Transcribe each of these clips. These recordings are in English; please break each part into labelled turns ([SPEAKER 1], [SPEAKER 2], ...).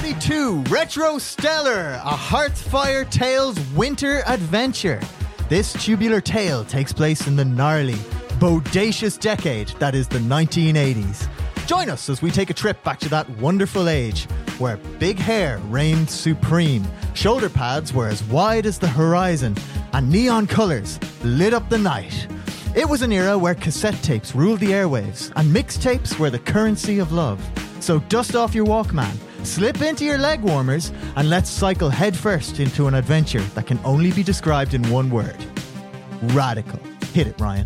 [SPEAKER 1] 2022 Retro Stellar, a Hearthfire Tales winter adventure. This tubular tale takes place in the gnarly, bodacious decade that is the 1980s. Join us as we take a trip back to that wonderful age where big hair reigned supreme, shoulder pads were as wide as the horizon, and neon colours lit up the night. It was an era where cassette tapes ruled the airwaves and mixtapes were the currency of love. So dust off your Walkman, slip into your leg warmers, and let's cycle headfirst into an adventure that can only be described in one word. Radical. Hit it, Ryan.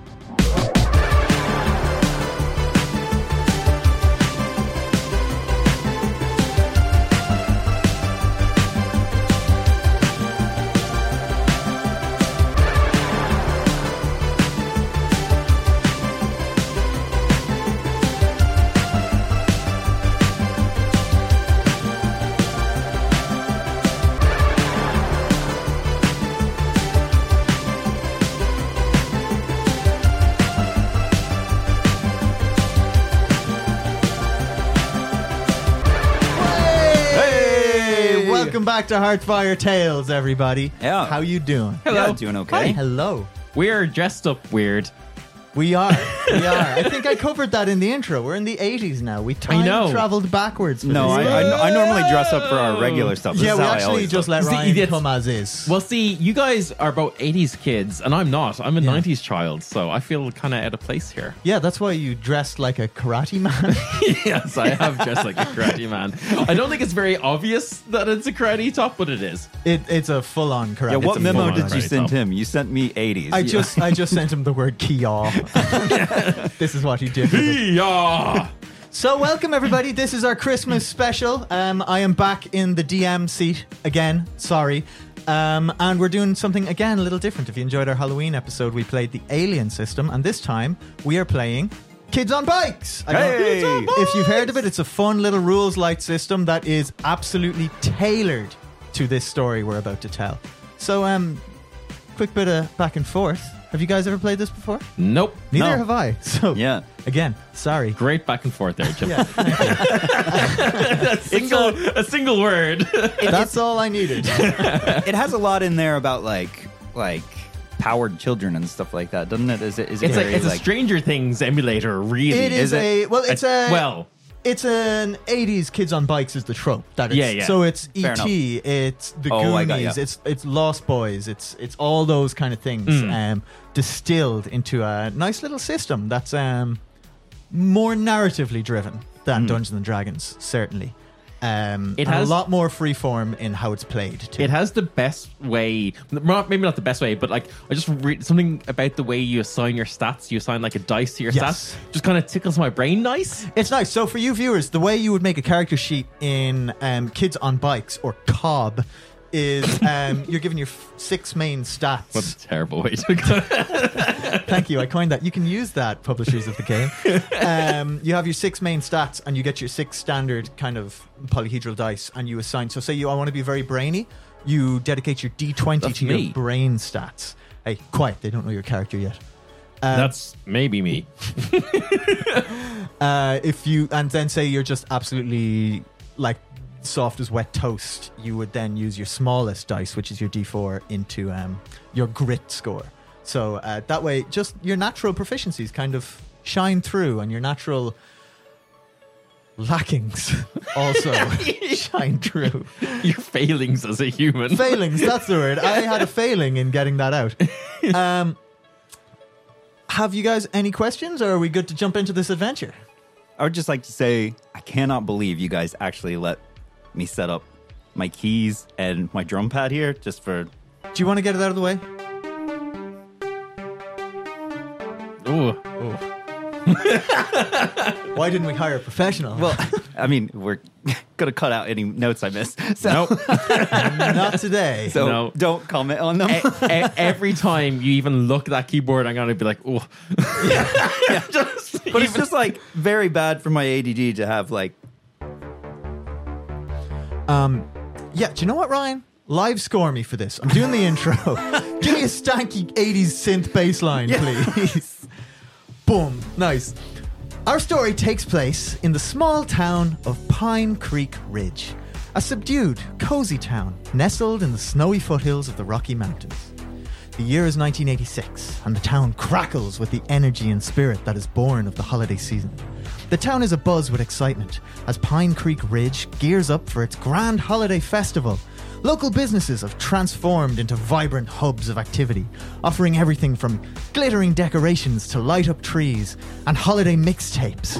[SPEAKER 1] Welcome back to Hearthfire Tales, everybody.
[SPEAKER 2] Yeah.
[SPEAKER 1] How you doing?
[SPEAKER 2] Hello. Doing okay.
[SPEAKER 1] Hi, hello.
[SPEAKER 3] We're dressed up weird.
[SPEAKER 1] We are. I think I covered that in the intro. We're in the 80s now. We time traveled backwards. For
[SPEAKER 2] No,
[SPEAKER 1] this.
[SPEAKER 2] I normally dress up for our regular stuff. This
[SPEAKER 1] Yeah,
[SPEAKER 2] is
[SPEAKER 1] we
[SPEAKER 2] how I
[SPEAKER 1] actually
[SPEAKER 2] always
[SPEAKER 1] just
[SPEAKER 2] look.
[SPEAKER 1] let Ryan
[SPEAKER 3] it's-
[SPEAKER 1] come as is.
[SPEAKER 3] Well, see, you guys are both 80s kids, and I'm not. I'm a 90s child, so I feel kind of out of place here.
[SPEAKER 1] Yeah, that's why you dressed like a karate man.
[SPEAKER 3] Yes, I have dressed like a karate man. I don't think it's very obvious that it's a karate top, but it is.
[SPEAKER 1] It's a full-on karate.
[SPEAKER 2] Yeah, what
[SPEAKER 3] a
[SPEAKER 2] memo
[SPEAKER 3] full-on
[SPEAKER 2] did you
[SPEAKER 3] right
[SPEAKER 2] send
[SPEAKER 3] up.
[SPEAKER 2] him? You sent me 80s.
[SPEAKER 1] I just sent him the word Kia. This is what he did with it.
[SPEAKER 3] Yeah.
[SPEAKER 1] So welcome everybody. This is our Christmas special. I am back in the DM seat again. Sorry. And we're doing something again a little different. If you enjoyed our Halloween episode, we played the Alien System, and this time we are playing Kids on Bikes.
[SPEAKER 2] Hey!
[SPEAKER 1] If you've heard of it, it's a fun little rules light system that is absolutely tailored to this story we're about to tell. So, quick bit of back and forth. Have you guys ever played this before?
[SPEAKER 3] Nope.
[SPEAKER 1] Neither
[SPEAKER 2] No.
[SPEAKER 1] have I. So,
[SPEAKER 2] Yeah.
[SPEAKER 1] again, sorry.
[SPEAKER 3] Great back and forth there, Jim.
[SPEAKER 1] Yeah,
[SPEAKER 3] a single word.
[SPEAKER 1] that's all I needed.
[SPEAKER 2] It has a lot in there about like powered children and stuff like that, doesn't it? Is it
[SPEAKER 3] It's
[SPEAKER 2] very,
[SPEAKER 3] like a Stranger Things emulator, really.
[SPEAKER 1] It is it's an 80s Kids on Bikes is the trope. That it's,
[SPEAKER 3] Yeah.
[SPEAKER 1] So it's
[SPEAKER 2] Fair
[SPEAKER 1] E.T., it's the
[SPEAKER 2] Oh, I got
[SPEAKER 1] Goonies,
[SPEAKER 2] ya.
[SPEAKER 1] it's Lost Boys, it's all those kind of things distilled into a nice little system that's more narratively driven than Dungeons and Dragons, certainly. It has a lot more freeform in how it's played too.
[SPEAKER 3] It has the best way, maybe not the best way, but like I just read something about the way you assign your stats. You assign like a dice to your
[SPEAKER 1] Yes.
[SPEAKER 3] stats. Just kind of tickles my brain nice.
[SPEAKER 1] It's nice. So for you viewers, the way you would make a character sheet in Kids on Bikes or COB is you're given your 6 main stats.
[SPEAKER 3] What a terrible way to go.
[SPEAKER 1] Thank you. I coined that. You can use that, publishers of the game. You have your 6 main stats and you get your 6 standard kind of polyhedral dice and you assign. So say I want to be very brainy, you dedicate your D20
[SPEAKER 3] That's
[SPEAKER 1] to
[SPEAKER 3] me.
[SPEAKER 1] your brain stats. Hey, quiet. They don't know your character yet.
[SPEAKER 3] That's maybe me.
[SPEAKER 1] And then say you're just absolutely like soft as wet toast, you would then use your smallest dice, which is your D4, into your grit score. So that way, just your natural proficiencies kind of shine through, and your natural lackings also shine through.
[SPEAKER 3] Your failings as a human.
[SPEAKER 1] Failings, that's the word. I had a failing in getting that out. Have you guys any questions, or are we good to jump into this adventure?
[SPEAKER 2] I would just like to say I cannot believe you guys actually let me set up my keys and my drum pad here just for...
[SPEAKER 1] Do you want to get it out of the way?
[SPEAKER 3] Ooh.
[SPEAKER 1] Why didn't we hire a professional?
[SPEAKER 2] Well, I mean, we're going to cut out any notes I missed. So,
[SPEAKER 3] Nope.
[SPEAKER 1] not today.
[SPEAKER 2] so
[SPEAKER 3] No.
[SPEAKER 2] don't comment on them.
[SPEAKER 3] Every time you even look at that keyboard, I'm going to be like, oh.
[SPEAKER 2] But it's just like very bad for my ADD to have like...
[SPEAKER 1] Yeah, do you know what, Ryan? Live score me for this. I'm doing the intro. Give me a stanky 80s synth bass line, please. Boom. Nice. Our story takes place in the small town of Pine Creek Ridge. A subdued, cozy town nestled in the snowy foothills of the Rocky Mountains. The year is 1986, and the town crackles with the energy and spirit that is born of the holiday season. The town is abuzz with excitement as Pine Creek Ridge gears up for its grand holiday festival. Local businesses have transformed into vibrant hubs of activity, offering everything from glittering decorations to light-up trees and holiday mixtapes.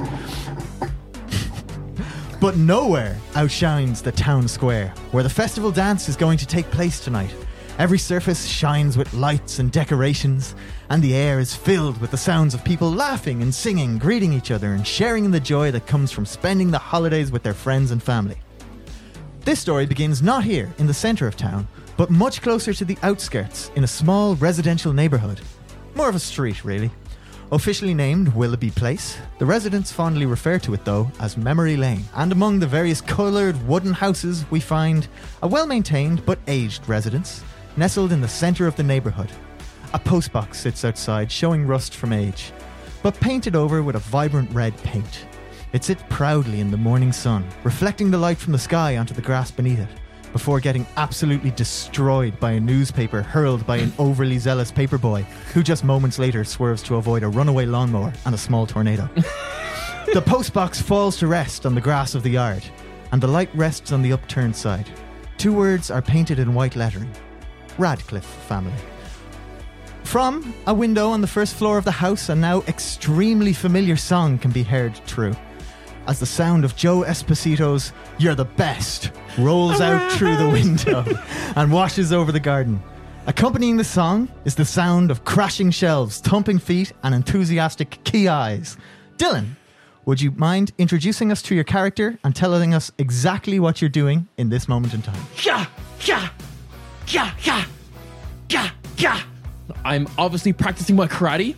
[SPEAKER 1] But nowhere outshines the town square, where the festival dance is going to take place tonight. Every surface shines with lights and decorations, and the air is filled with the sounds of people laughing and singing, greeting each other, and sharing in the joy that comes from spending the holidays with their friends and family. This story begins not here in the centre of town, but much closer to the outskirts in a small residential neighbourhood. More of a street, really. Officially named Willoughby Place, the residents fondly refer to it though as Memory Lane. And among the various coloured wooden houses we find a well-maintained but aged residence, nestled in the centre of the neighbourhood. A postbox sits outside, showing rust from age, but painted over with a vibrant red paint. It sits proudly in the morning sun, reflecting the light from the sky onto the grass beneath it, before getting absolutely destroyed by a newspaper hurled by an overly zealous paperboy, who just moments later swerves to avoid a runaway lawnmower and a small tornado. The postbox falls to rest on the grass of the yard, and the light rests on the upturned side. 2 words are painted in white lettering: Radcliffe family. From a window on the first floor of the house, a now extremely familiar song can be heard through, as the sound of Joe Esposito's "You're the Best" rolls out through the window and washes over the garden. Accompanying the song is the sound of crashing shelves, thumping feet, and enthusiastic key eyes. Dylan, would you mind introducing us to your character and telling us exactly what you're doing in this moment in time?
[SPEAKER 3] Yeah, yeah, yeah, yeah, yeah, yeah. I'm obviously practicing my karate.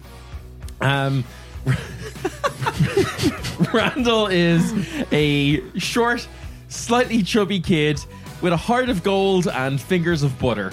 [SPEAKER 3] Randall is a short, slightly chubby kid with a heart of gold and fingers of butter.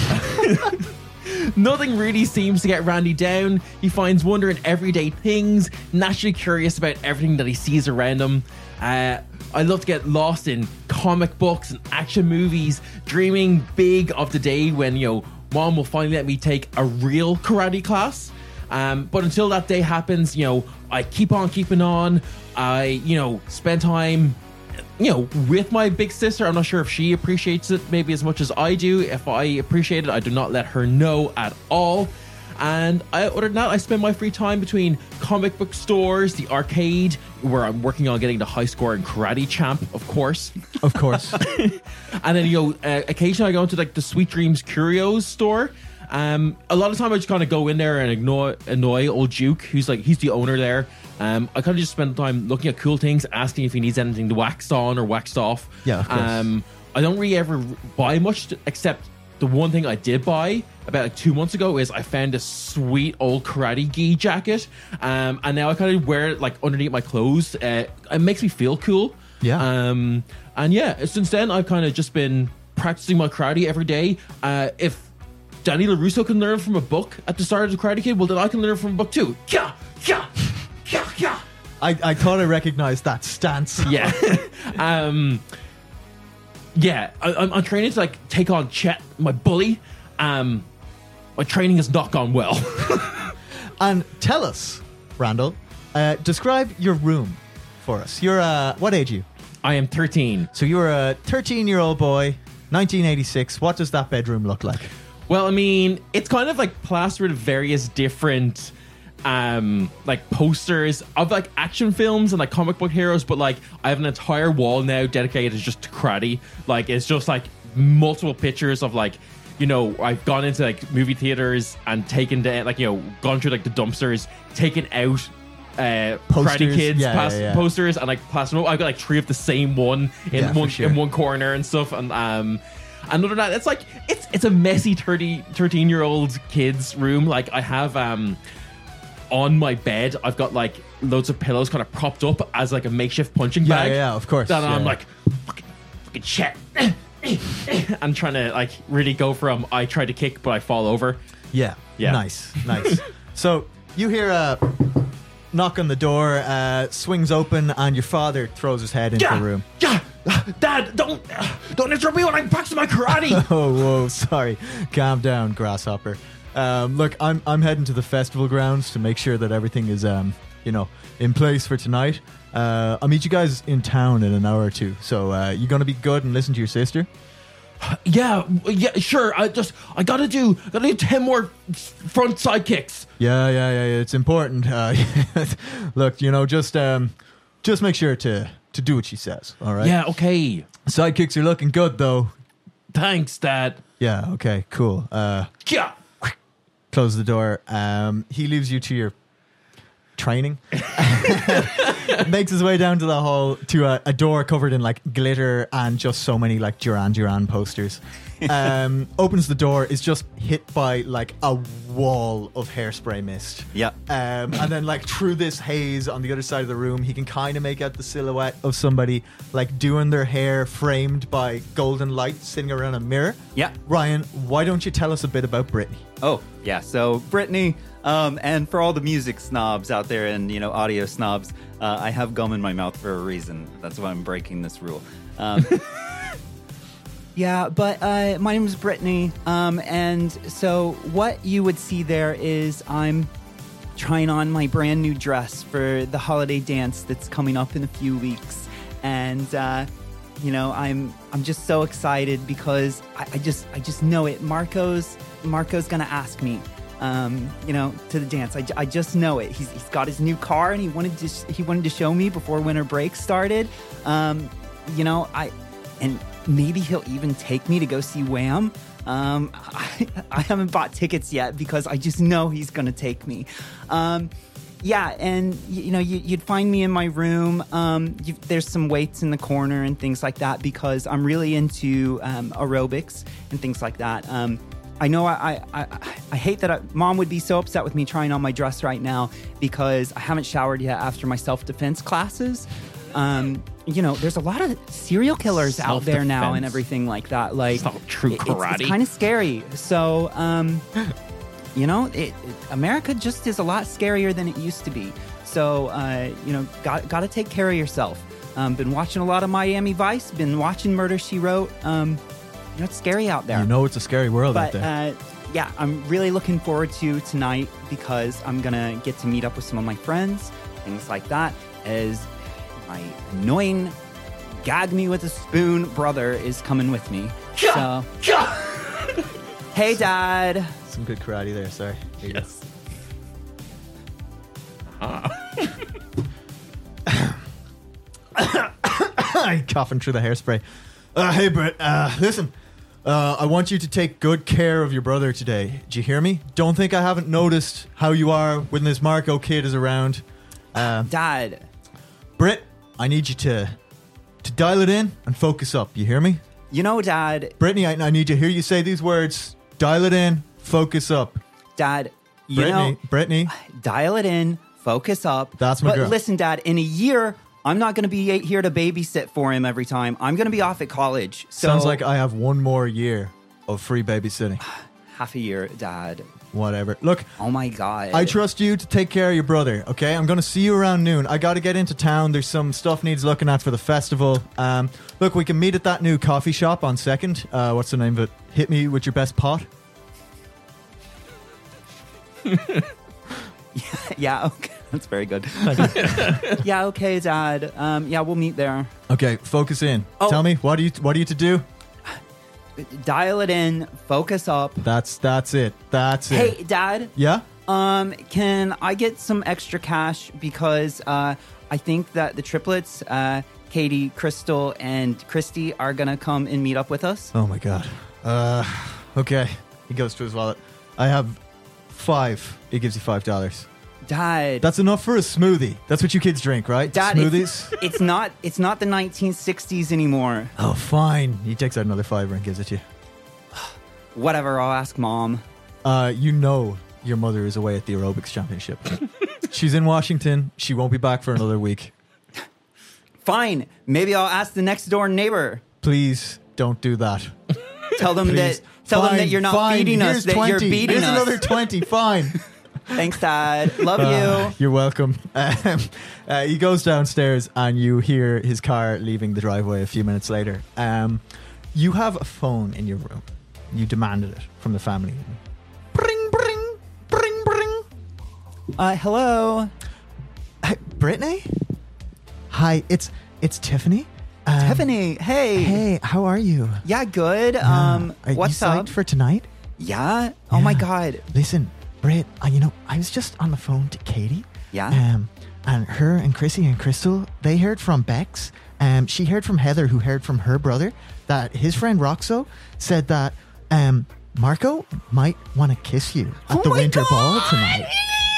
[SPEAKER 3] Nothing really seems to get Randy down. He finds wonder in everyday things, naturally curious about everything that he sees around him. I love to get lost in comic books and action movies, dreaming big of the day when, Mom will finally let me take a real karate class. But until that day happens, I keep on keeping on. I, spend time, with my big sister. I'm not sure if she appreciates it maybe as much as I do. If I appreciate it, I do not let her know at all. And other than that, I spend my free time between comic book stores, the arcade, where I'm working on getting the high score in Karate Champ, of course.
[SPEAKER 1] Of course.
[SPEAKER 3] And then, occasionally I go into the Sweet Dreams Curios store. A lot of time I just kind of go in there and annoy old Duke, he's the owner there. I kind of just spend time looking at cool things, asking if he needs anything waxed on or waxed off.
[SPEAKER 1] Yeah, of course.
[SPEAKER 3] I don't really ever buy much except the one thing I did buy about 2 months ago is I found this sweet old karate gi jacket. And now I kind of wear it underneath my clothes. It makes me feel cool.
[SPEAKER 1] Yeah.
[SPEAKER 3] And yeah, since then I've kind of just been practicing my karate every day. If Danny LaRusso can learn from a book at the start of the Karate Kid, well then I can learn from a book too. Yeah, yeah, yeah, yeah.
[SPEAKER 1] I thought I recognized that stance.
[SPEAKER 3] Yeah. Yeah, I'm training to take on Chet, my bully. My training has not gone well.
[SPEAKER 1] And tell us, Randall, describe your room for us. You're what age are you?
[SPEAKER 3] I am 13.
[SPEAKER 1] So you're a 13-year-old boy, 1986. What does that bedroom look like?
[SPEAKER 3] Well, I mean, it's kind of plastered with various different posters of action films and comic book heroes, but I have an entire wall now dedicated just to karate. It's just multiple pictures of I've gone into movie theaters and taken down gone through the dumpsters, taken out Karate Kids posters and plastered them up. I've got 3 of the same one in one corner and stuff. And other than that, it's a messy 13-year-old kid's room. I have on my bed, I've got loads of pillows kind of propped up as a makeshift punching bag.
[SPEAKER 1] Yeah, of course.
[SPEAKER 3] That I'm fucking shit. I'm trying to really go from I try to kick but I fall over.
[SPEAKER 1] Yeah. Nice. So you hear a knock on the door, swings open, and your father throws his head into the room.
[SPEAKER 3] Dad, don't interrupt me when I'm practicing my karate.
[SPEAKER 1] Oh, whoa, sorry. Calm down, Grasshopper. Look, I'm heading to the festival grounds to make sure that everything is, in place for tonight. I'll meet you guys in town in an hour or two. So you gonna be good and listen to your sister?
[SPEAKER 3] Yeah, sure. I gotta do 10 more front side kicks.
[SPEAKER 1] Yeah. It's important. Look, just make sure to do what she says. All right.
[SPEAKER 3] Yeah, okay.
[SPEAKER 1] Sidekicks are looking good though.
[SPEAKER 3] Thanks, Dad.
[SPEAKER 1] Yeah. Okay. Cool.
[SPEAKER 3] Yeah.
[SPEAKER 1] Close the door. He leaves you to your training. Makes his way down to the hall to a door covered in like glitter and just so many like Duran Duran posters. Opens the door, is just hit by like a wall of hairspray mist.
[SPEAKER 2] Yeah.
[SPEAKER 1] And then like through this haze on the other side of the room, he can kind of make out the silhouette of somebody like doing their hair framed by golden light sitting around a mirror.
[SPEAKER 2] Yeah.
[SPEAKER 1] Ryan, why don't you tell us a bit about Brittany?
[SPEAKER 2] Oh, yeah. So, Brittany, and for all the music snobs out there and, audio snobs, I have gum in my mouth for a reason. That's why I'm breaking this rule. Yeah, but my name is Brittany. And so what you would see there is I'm trying on my brand new dress for the holiday dance that's coming up in a few weeks. And, I'm just so excited because I just know it. Marco's gonna ask me, to the dance. I just know it. He's got his new car and he wanted to show me before winter break started. And maybe he'll even take me to go see Wham. I haven't bought tickets yet because I just know he's gonna take me. Yeah, and you'd find me in my room. There's some weights in the corner and things like that because I'm really into aerobics and things like that. I know I hate that Mom would be so upset with me trying on my dress right now because I haven't showered yet after my self-defense classes. There's a lot of serial killers out there now and everything like that. Like,
[SPEAKER 3] it's not true karate.
[SPEAKER 2] It's kind of scary. So, America just is a lot scarier than it used to be. So, got to take care of yourself. Been watching a lot of Miami Vice. Been watching Murder, She Wrote. It's scary out there.
[SPEAKER 1] It's a scary world out
[SPEAKER 2] But
[SPEAKER 1] there.
[SPEAKER 2] yeah, I'm really looking forward to tonight because I'm gonna get to meet up with some of my friends, things like that. As my annoying gag me with a spoon brother is coming with me. So, hey, Dad.
[SPEAKER 1] Some good karate there. Sorry. Here you go. Coughing through the hairspray. Hey, Britt. Listen. I want you to take good care of your brother today. Do you hear me? Don't think I haven't noticed how you are when this Marco kid is around.
[SPEAKER 2] Dad.
[SPEAKER 1] Britt, I need you to dial it in and focus up. You hear me?
[SPEAKER 2] Dad.
[SPEAKER 1] Brittany, I need to hear you say these words. Dial it in, focus up.
[SPEAKER 2] Dad,
[SPEAKER 1] Brittany.
[SPEAKER 2] Dial it in, focus up.
[SPEAKER 1] That's my girl.
[SPEAKER 2] But listen, Dad, in a year, I'm not going to be here to babysit for him every time. I'm going to be off at college. So
[SPEAKER 1] Sounds like I have one more year of free babysitting.
[SPEAKER 2] half a year, Dad.
[SPEAKER 1] Whatever. Look.
[SPEAKER 2] Oh my God.
[SPEAKER 1] I trust you to take care of your brother, okay? I'm going to see you around noon. I got to get into town. There's some stuff needs looking at for the festival. Look, we can meet at that new coffee shop on 2nd. What's the name of it? Hit me with your best pot.
[SPEAKER 2] Yeah, okay. That's very good. Yeah, okay, Dad. Yeah, we'll meet there.
[SPEAKER 1] Okay, focus in.
[SPEAKER 2] Oh.
[SPEAKER 1] Tell me, what are you to do?
[SPEAKER 2] Dial it in, focus up.
[SPEAKER 1] That's it. That's it.
[SPEAKER 2] Hey, Dad.
[SPEAKER 1] Yeah?
[SPEAKER 2] Can I get some extra cash because I think that the triplets, Katie, Crystal, and Christy are gonna come and meet up with us.
[SPEAKER 1] Oh my God. Okay. He goes to his wallet. I have 5. He gives you $5.
[SPEAKER 2] Dad.
[SPEAKER 1] That's enough for a smoothie. That's what you kids drink, right?
[SPEAKER 2] Dad,
[SPEAKER 1] Smoothies?
[SPEAKER 2] It's not the 1960s anymore.
[SPEAKER 1] Oh, fine. He takes out another $5 and gives it to you.
[SPEAKER 2] Whatever, I'll ask Mom.
[SPEAKER 1] Your mother is away at the aerobics championship. She's in Washington. She won't be back for another week.
[SPEAKER 2] Fine. Maybe I'll ask the next door neighbor.
[SPEAKER 1] Please don't do that.
[SPEAKER 2] Tell them
[SPEAKER 1] Please.
[SPEAKER 2] that you're not feeding us,
[SPEAKER 1] Here's
[SPEAKER 2] that
[SPEAKER 1] 20.
[SPEAKER 2] you're beating
[SPEAKER 1] Here's
[SPEAKER 2] us.
[SPEAKER 1] another 20. Fine.
[SPEAKER 2] Thanks, Dad. Love you.
[SPEAKER 1] You're welcome. He goes downstairs and you hear his car leaving the driveway a few minutes later. You have a phone in your room. You demanded it from the family. Bring, bring, bring, bring.
[SPEAKER 2] Hello.
[SPEAKER 1] Brittany? Hi, it's Tiffany.
[SPEAKER 2] Tiffany, hey.
[SPEAKER 1] Hey, how are you?
[SPEAKER 2] Yeah, good.
[SPEAKER 1] Are
[SPEAKER 2] What's
[SPEAKER 1] you psyched
[SPEAKER 2] up?
[SPEAKER 1] for tonight?
[SPEAKER 2] Yeah? Oh my
[SPEAKER 1] Yeah.
[SPEAKER 2] God.
[SPEAKER 1] Listen, Britt, I was just on the phone to Katie.
[SPEAKER 2] Yeah?
[SPEAKER 1] And her and Chrissy and Crystal, they heard from Bex. She heard from Heather, who heard from her brother, that his friend Roxo said that Marco might want to kiss you at the
[SPEAKER 2] my
[SPEAKER 1] winter ball
[SPEAKER 2] God!
[SPEAKER 1] tonight.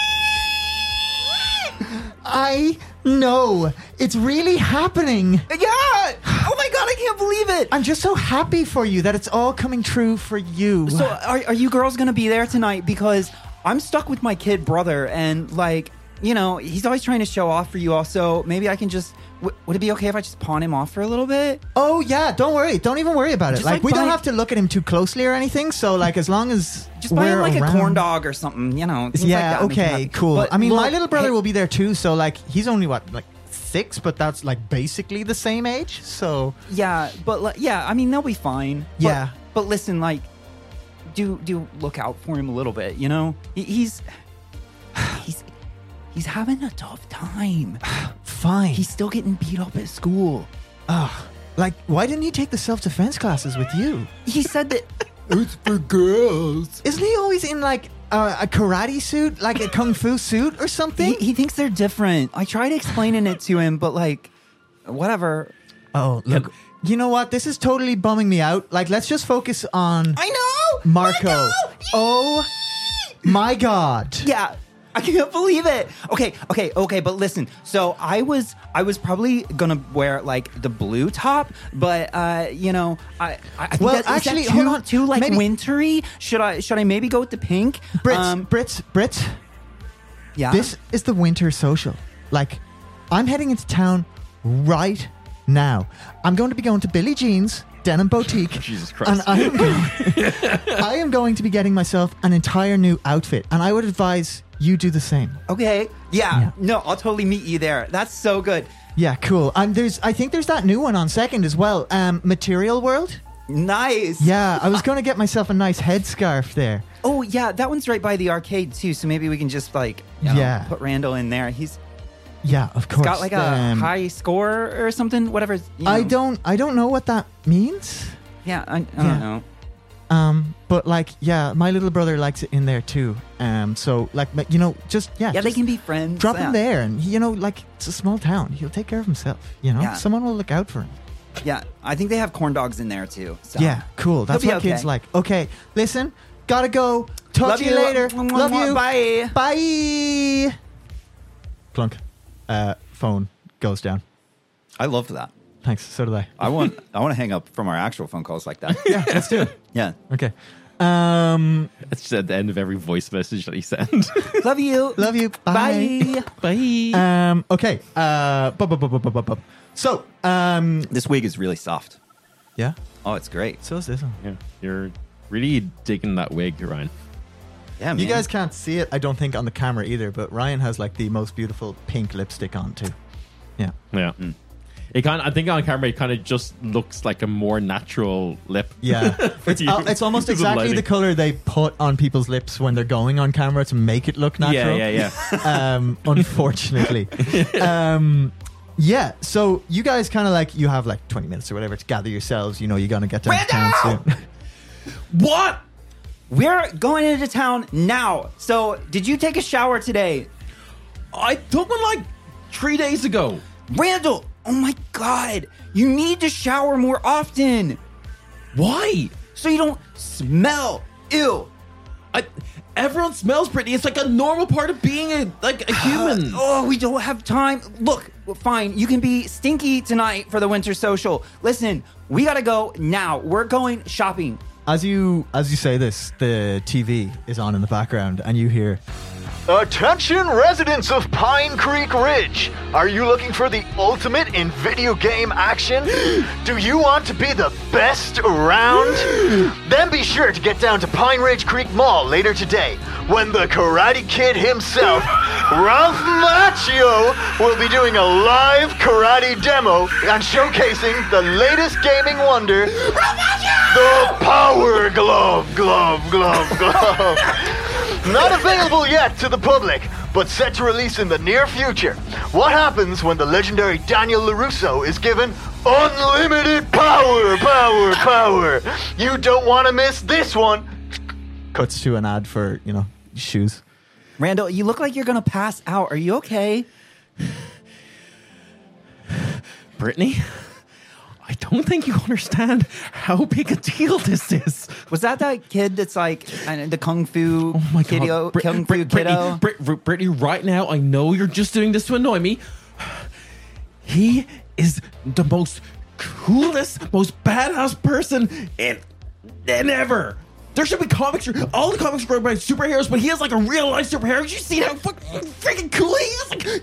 [SPEAKER 1] I know. It's really happening.
[SPEAKER 2] Yeah! Oh my God, I can't believe it.
[SPEAKER 1] I'm just so happy for you that it's all coming true for you.
[SPEAKER 2] So are you girls going to be there tonight? Because I'm stuck with my kid brother and like, you know, he's always trying to show off for you all. So maybe I can just, would it be okay if I just pawn him off for a little bit?
[SPEAKER 1] Oh yeah, don't worry. Don't even worry about it.
[SPEAKER 2] Just,
[SPEAKER 1] Like
[SPEAKER 2] like,
[SPEAKER 1] we don't
[SPEAKER 2] buy-
[SPEAKER 1] have to look at him too closely or anything. So like as long as
[SPEAKER 2] Just buy him
[SPEAKER 1] we're
[SPEAKER 2] like
[SPEAKER 1] around.
[SPEAKER 2] a corn dog or something, you know. things like
[SPEAKER 1] Yeah,
[SPEAKER 2] that, make him
[SPEAKER 1] okay,
[SPEAKER 2] happy.
[SPEAKER 1] cool.
[SPEAKER 2] But
[SPEAKER 1] I mean, my
[SPEAKER 2] look,
[SPEAKER 1] little brother
[SPEAKER 2] hey-
[SPEAKER 1] will be there too. So like he's only what, like 6, but that's like basically the same age. So
[SPEAKER 2] Yeah, but like, yeah, I mean, they'll be fine. But-
[SPEAKER 1] Yeah.
[SPEAKER 2] But listen, like, do look out for him a little bit, you know? He's having a tough time.
[SPEAKER 1] fine.
[SPEAKER 2] He's still getting beat up at school.
[SPEAKER 1] Like, why didn't he take the self-defense classes with you?
[SPEAKER 2] He said that
[SPEAKER 1] It's for girls. Isn't he always in like a karate suit, like a kung fu suit or something?
[SPEAKER 2] he thinks they're different. I tried explaining it to him, but like, whatever.
[SPEAKER 1] Oh, look. You know what? This is totally bumming me out. Like, let's just focus on
[SPEAKER 2] I know!
[SPEAKER 1] Marco.
[SPEAKER 2] I know!
[SPEAKER 1] Oh my God.
[SPEAKER 2] Yeah, I can't believe it. Okay, but listen. So I was probably gonna wear like the blue top, but you know, I think
[SPEAKER 1] Well,
[SPEAKER 2] that, is
[SPEAKER 1] actually,
[SPEAKER 2] that
[SPEAKER 1] hold on.
[SPEAKER 2] too like
[SPEAKER 1] Maybe-
[SPEAKER 2] wintry. Should I maybe go with the pink?
[SPEAKER 1] Brits.
[SPEAKER 2] Yeah.
[SPEAKER 1] This is the winter social. Like, I'm heading into town right now. I'm going to be going to Billie Jean's Denim Boutique.
[SPEAKER 3] Jesus Christ.
[SPEAKER 1] And I am going to be getting myself an entire new outfit. And I would advise you do the same.
[SPEAKER 2] Okay. Yeah.
[SPEAKER 1] Yeah.
[SPEAKER 2] No, I'll totally meet you there. That's so good.
[SPEAKER 1] Yeah, cool. And I think there's that new one on second as well. Material World.
[SPEAKER 2] Nice.
[SPEAKER 1] Yeah, I was going to get myself a nice headscarf there.
[SPEAKER 2] Oh yeah, that one's right by the arcade too. So maybe we can just like
[SPEAKER 1] Yeah.
[SPEAKER 2] put Randall in there. He's
[SPEAKER 1] Yeah, of course.
[SPEAKER 2] got like a high score or something. Whatever. You know.
[SPEAKER 1] I don't know what that means.
[SPEAKER 2] Yeah, I don't
[SPEAKER 1] Yeah.
[SPEAKER 2] know.
[SPEAKER 1] But like, yeah, my little brother likes it in there too. So like, you know, just
[SPEAKER 2] Yeah, they
[SPEAKER 1] just
[SPEAKER 2] can be friends.
[SPEAKER 1] drop
[SPEAKER 2] yeah.
[SPEAKER 1] him there, and you know, like it's a small town. He'll take care of himself. You know,
[SPEAKER 2] Yeah.
[SPEAKER 1] someone will look out for him.
[SPEAKER 2] Yeah, I think they have corn dogs in there too. So.
[SPEAKER 1] Yeah, cool. That's
[SPEAKER 2] He'll be
[SPEAKER 1] what kids
[SPEAKER 2] okay.
[SPEAKER 1] like. Okay, listen, gotta go. Talk
[SPEAKER 2] Love
[SPEAKER 1] to you later.
[SPEAKER 2] Mwah,
[SPEAKER 1] Love
[SPEAKER 2] mwah,
[SPEAKER 1] you.
[SPEAKER 2] Bye.
[SPEAKER 1] Bye. Clunk. Phone goes down.
[SPEAKER 4] I loved that.
[SPEAKER 1] Thanks. So did I.
[SPEAKER 4] I want to hang up from our actual phone calls like that.
[SPEAKER 1] Yeah, let's do it.
[SPEAKER 4] Yeah.
[SPEAKER 1] Okay.
[SPEAKER 3] It's just at the end of every voice message that he sent.
[SPEAKER 2] Love you.
[SPEAKER 1] Love you. Bye.
[SPEAKER 2] Bye.
[SPEAKER 1] Okay. So,
[SPEAKER 4] This wig is really soft.
[SPEAKER 1] yeah.
[SPEAKER 4] Oh, it's great.
[SPEAKER 1] So is this one.
[SPEAKER 3] Yeah, you're really digging that wig, Ryan.
[SPEAKER 4] Yeah, man.
[SPEAKER 1] You guys can't see it, I don't think, on the camera either, but Ryan has like the most beautiful pink lipstick on too. Yeah.
[SPEAKER 3] Yeah. It I think on camera it kind of just looks like a more natural lip.
[SPEAKER 1] Yeah.
[SPEAKER 3] For
[SPEAKER 1] it's,
[SPEAKER 3] you.
[SPEAKER 1] it's almost
[SPEAKER 3] Because of
[SPEAKER 1] exactly the
[SPEAKER 3] lighting.
[SPEAKER 1] color they put on people's lips when they're going on camera to make it look natural.
[SPEAKER 3] Yeah.
[SPEAKER 1] Unfortunately. Yeah, so you guys kind of like, you have like 20 minutes or whatever to gather yourselves. You know, you're going to get down to town
[SPEAKER 2] Randall!
[SPEAKER 1] soon.
[SPEAKER 3] What?
[SPEAKER 2] We're going into town now. So, did you take a shower today?
[SPEAKER 3] I took one like 3 days ago.
[SPEAKER 2] Randall, oh my God. You need to shower more often
[SPEAKER 3] Why?
[SPEAKER 2] so you don't smell ill.
[SPEAKER 3] Everyone smells pretty. It's like a normal part of being a human.
[SPEAKER 2] Oh, we don't have time. Look, fine. You can be stinky tonight for the winter social. Listen, we got to go now. We're going shopping.
[SPEAKER 1] As you say this, the TV is on in the background and you hear, Attention residents of Pine Creek Ridge! Are you looking for the ultimate in video game action? Do you want to be the best around? Then be sure to get down to Pine Ridge Creek Mall later today when the Karate Kid himself, Ralph Macchio, will be doing a live karate demo and showcasing the latest gaming wonder, the Power Glove. Not available yet to the public, but set to release in the near future. What happens when the legendary Daniel LaRusso is given unlimited power? You don't want to miss this one. Cuts to an ad for, shoes.
[SPEAKER 2] Randall, you look like you're going to pass out. Are you okay?
[SPEAKER 3] Brittany, I don't think you understand how big a deal this is.
[SPEAKER 2] Was that kid that's like the Kung Fu
[SPEAKER 3] Oh my
[SPEAKER 2] kiddo?
[SPEAKER 3] God.
[SPEAKER 2] Kung Fu kiddo?
[SPEAKER 3] Brittany, right now, I know you're just doing this to annoy me. He is the most coolest, most badass person in ever. There should be comics. All the comics written by superheroes, but he is like a real life superhero. You see how freaking cool he is?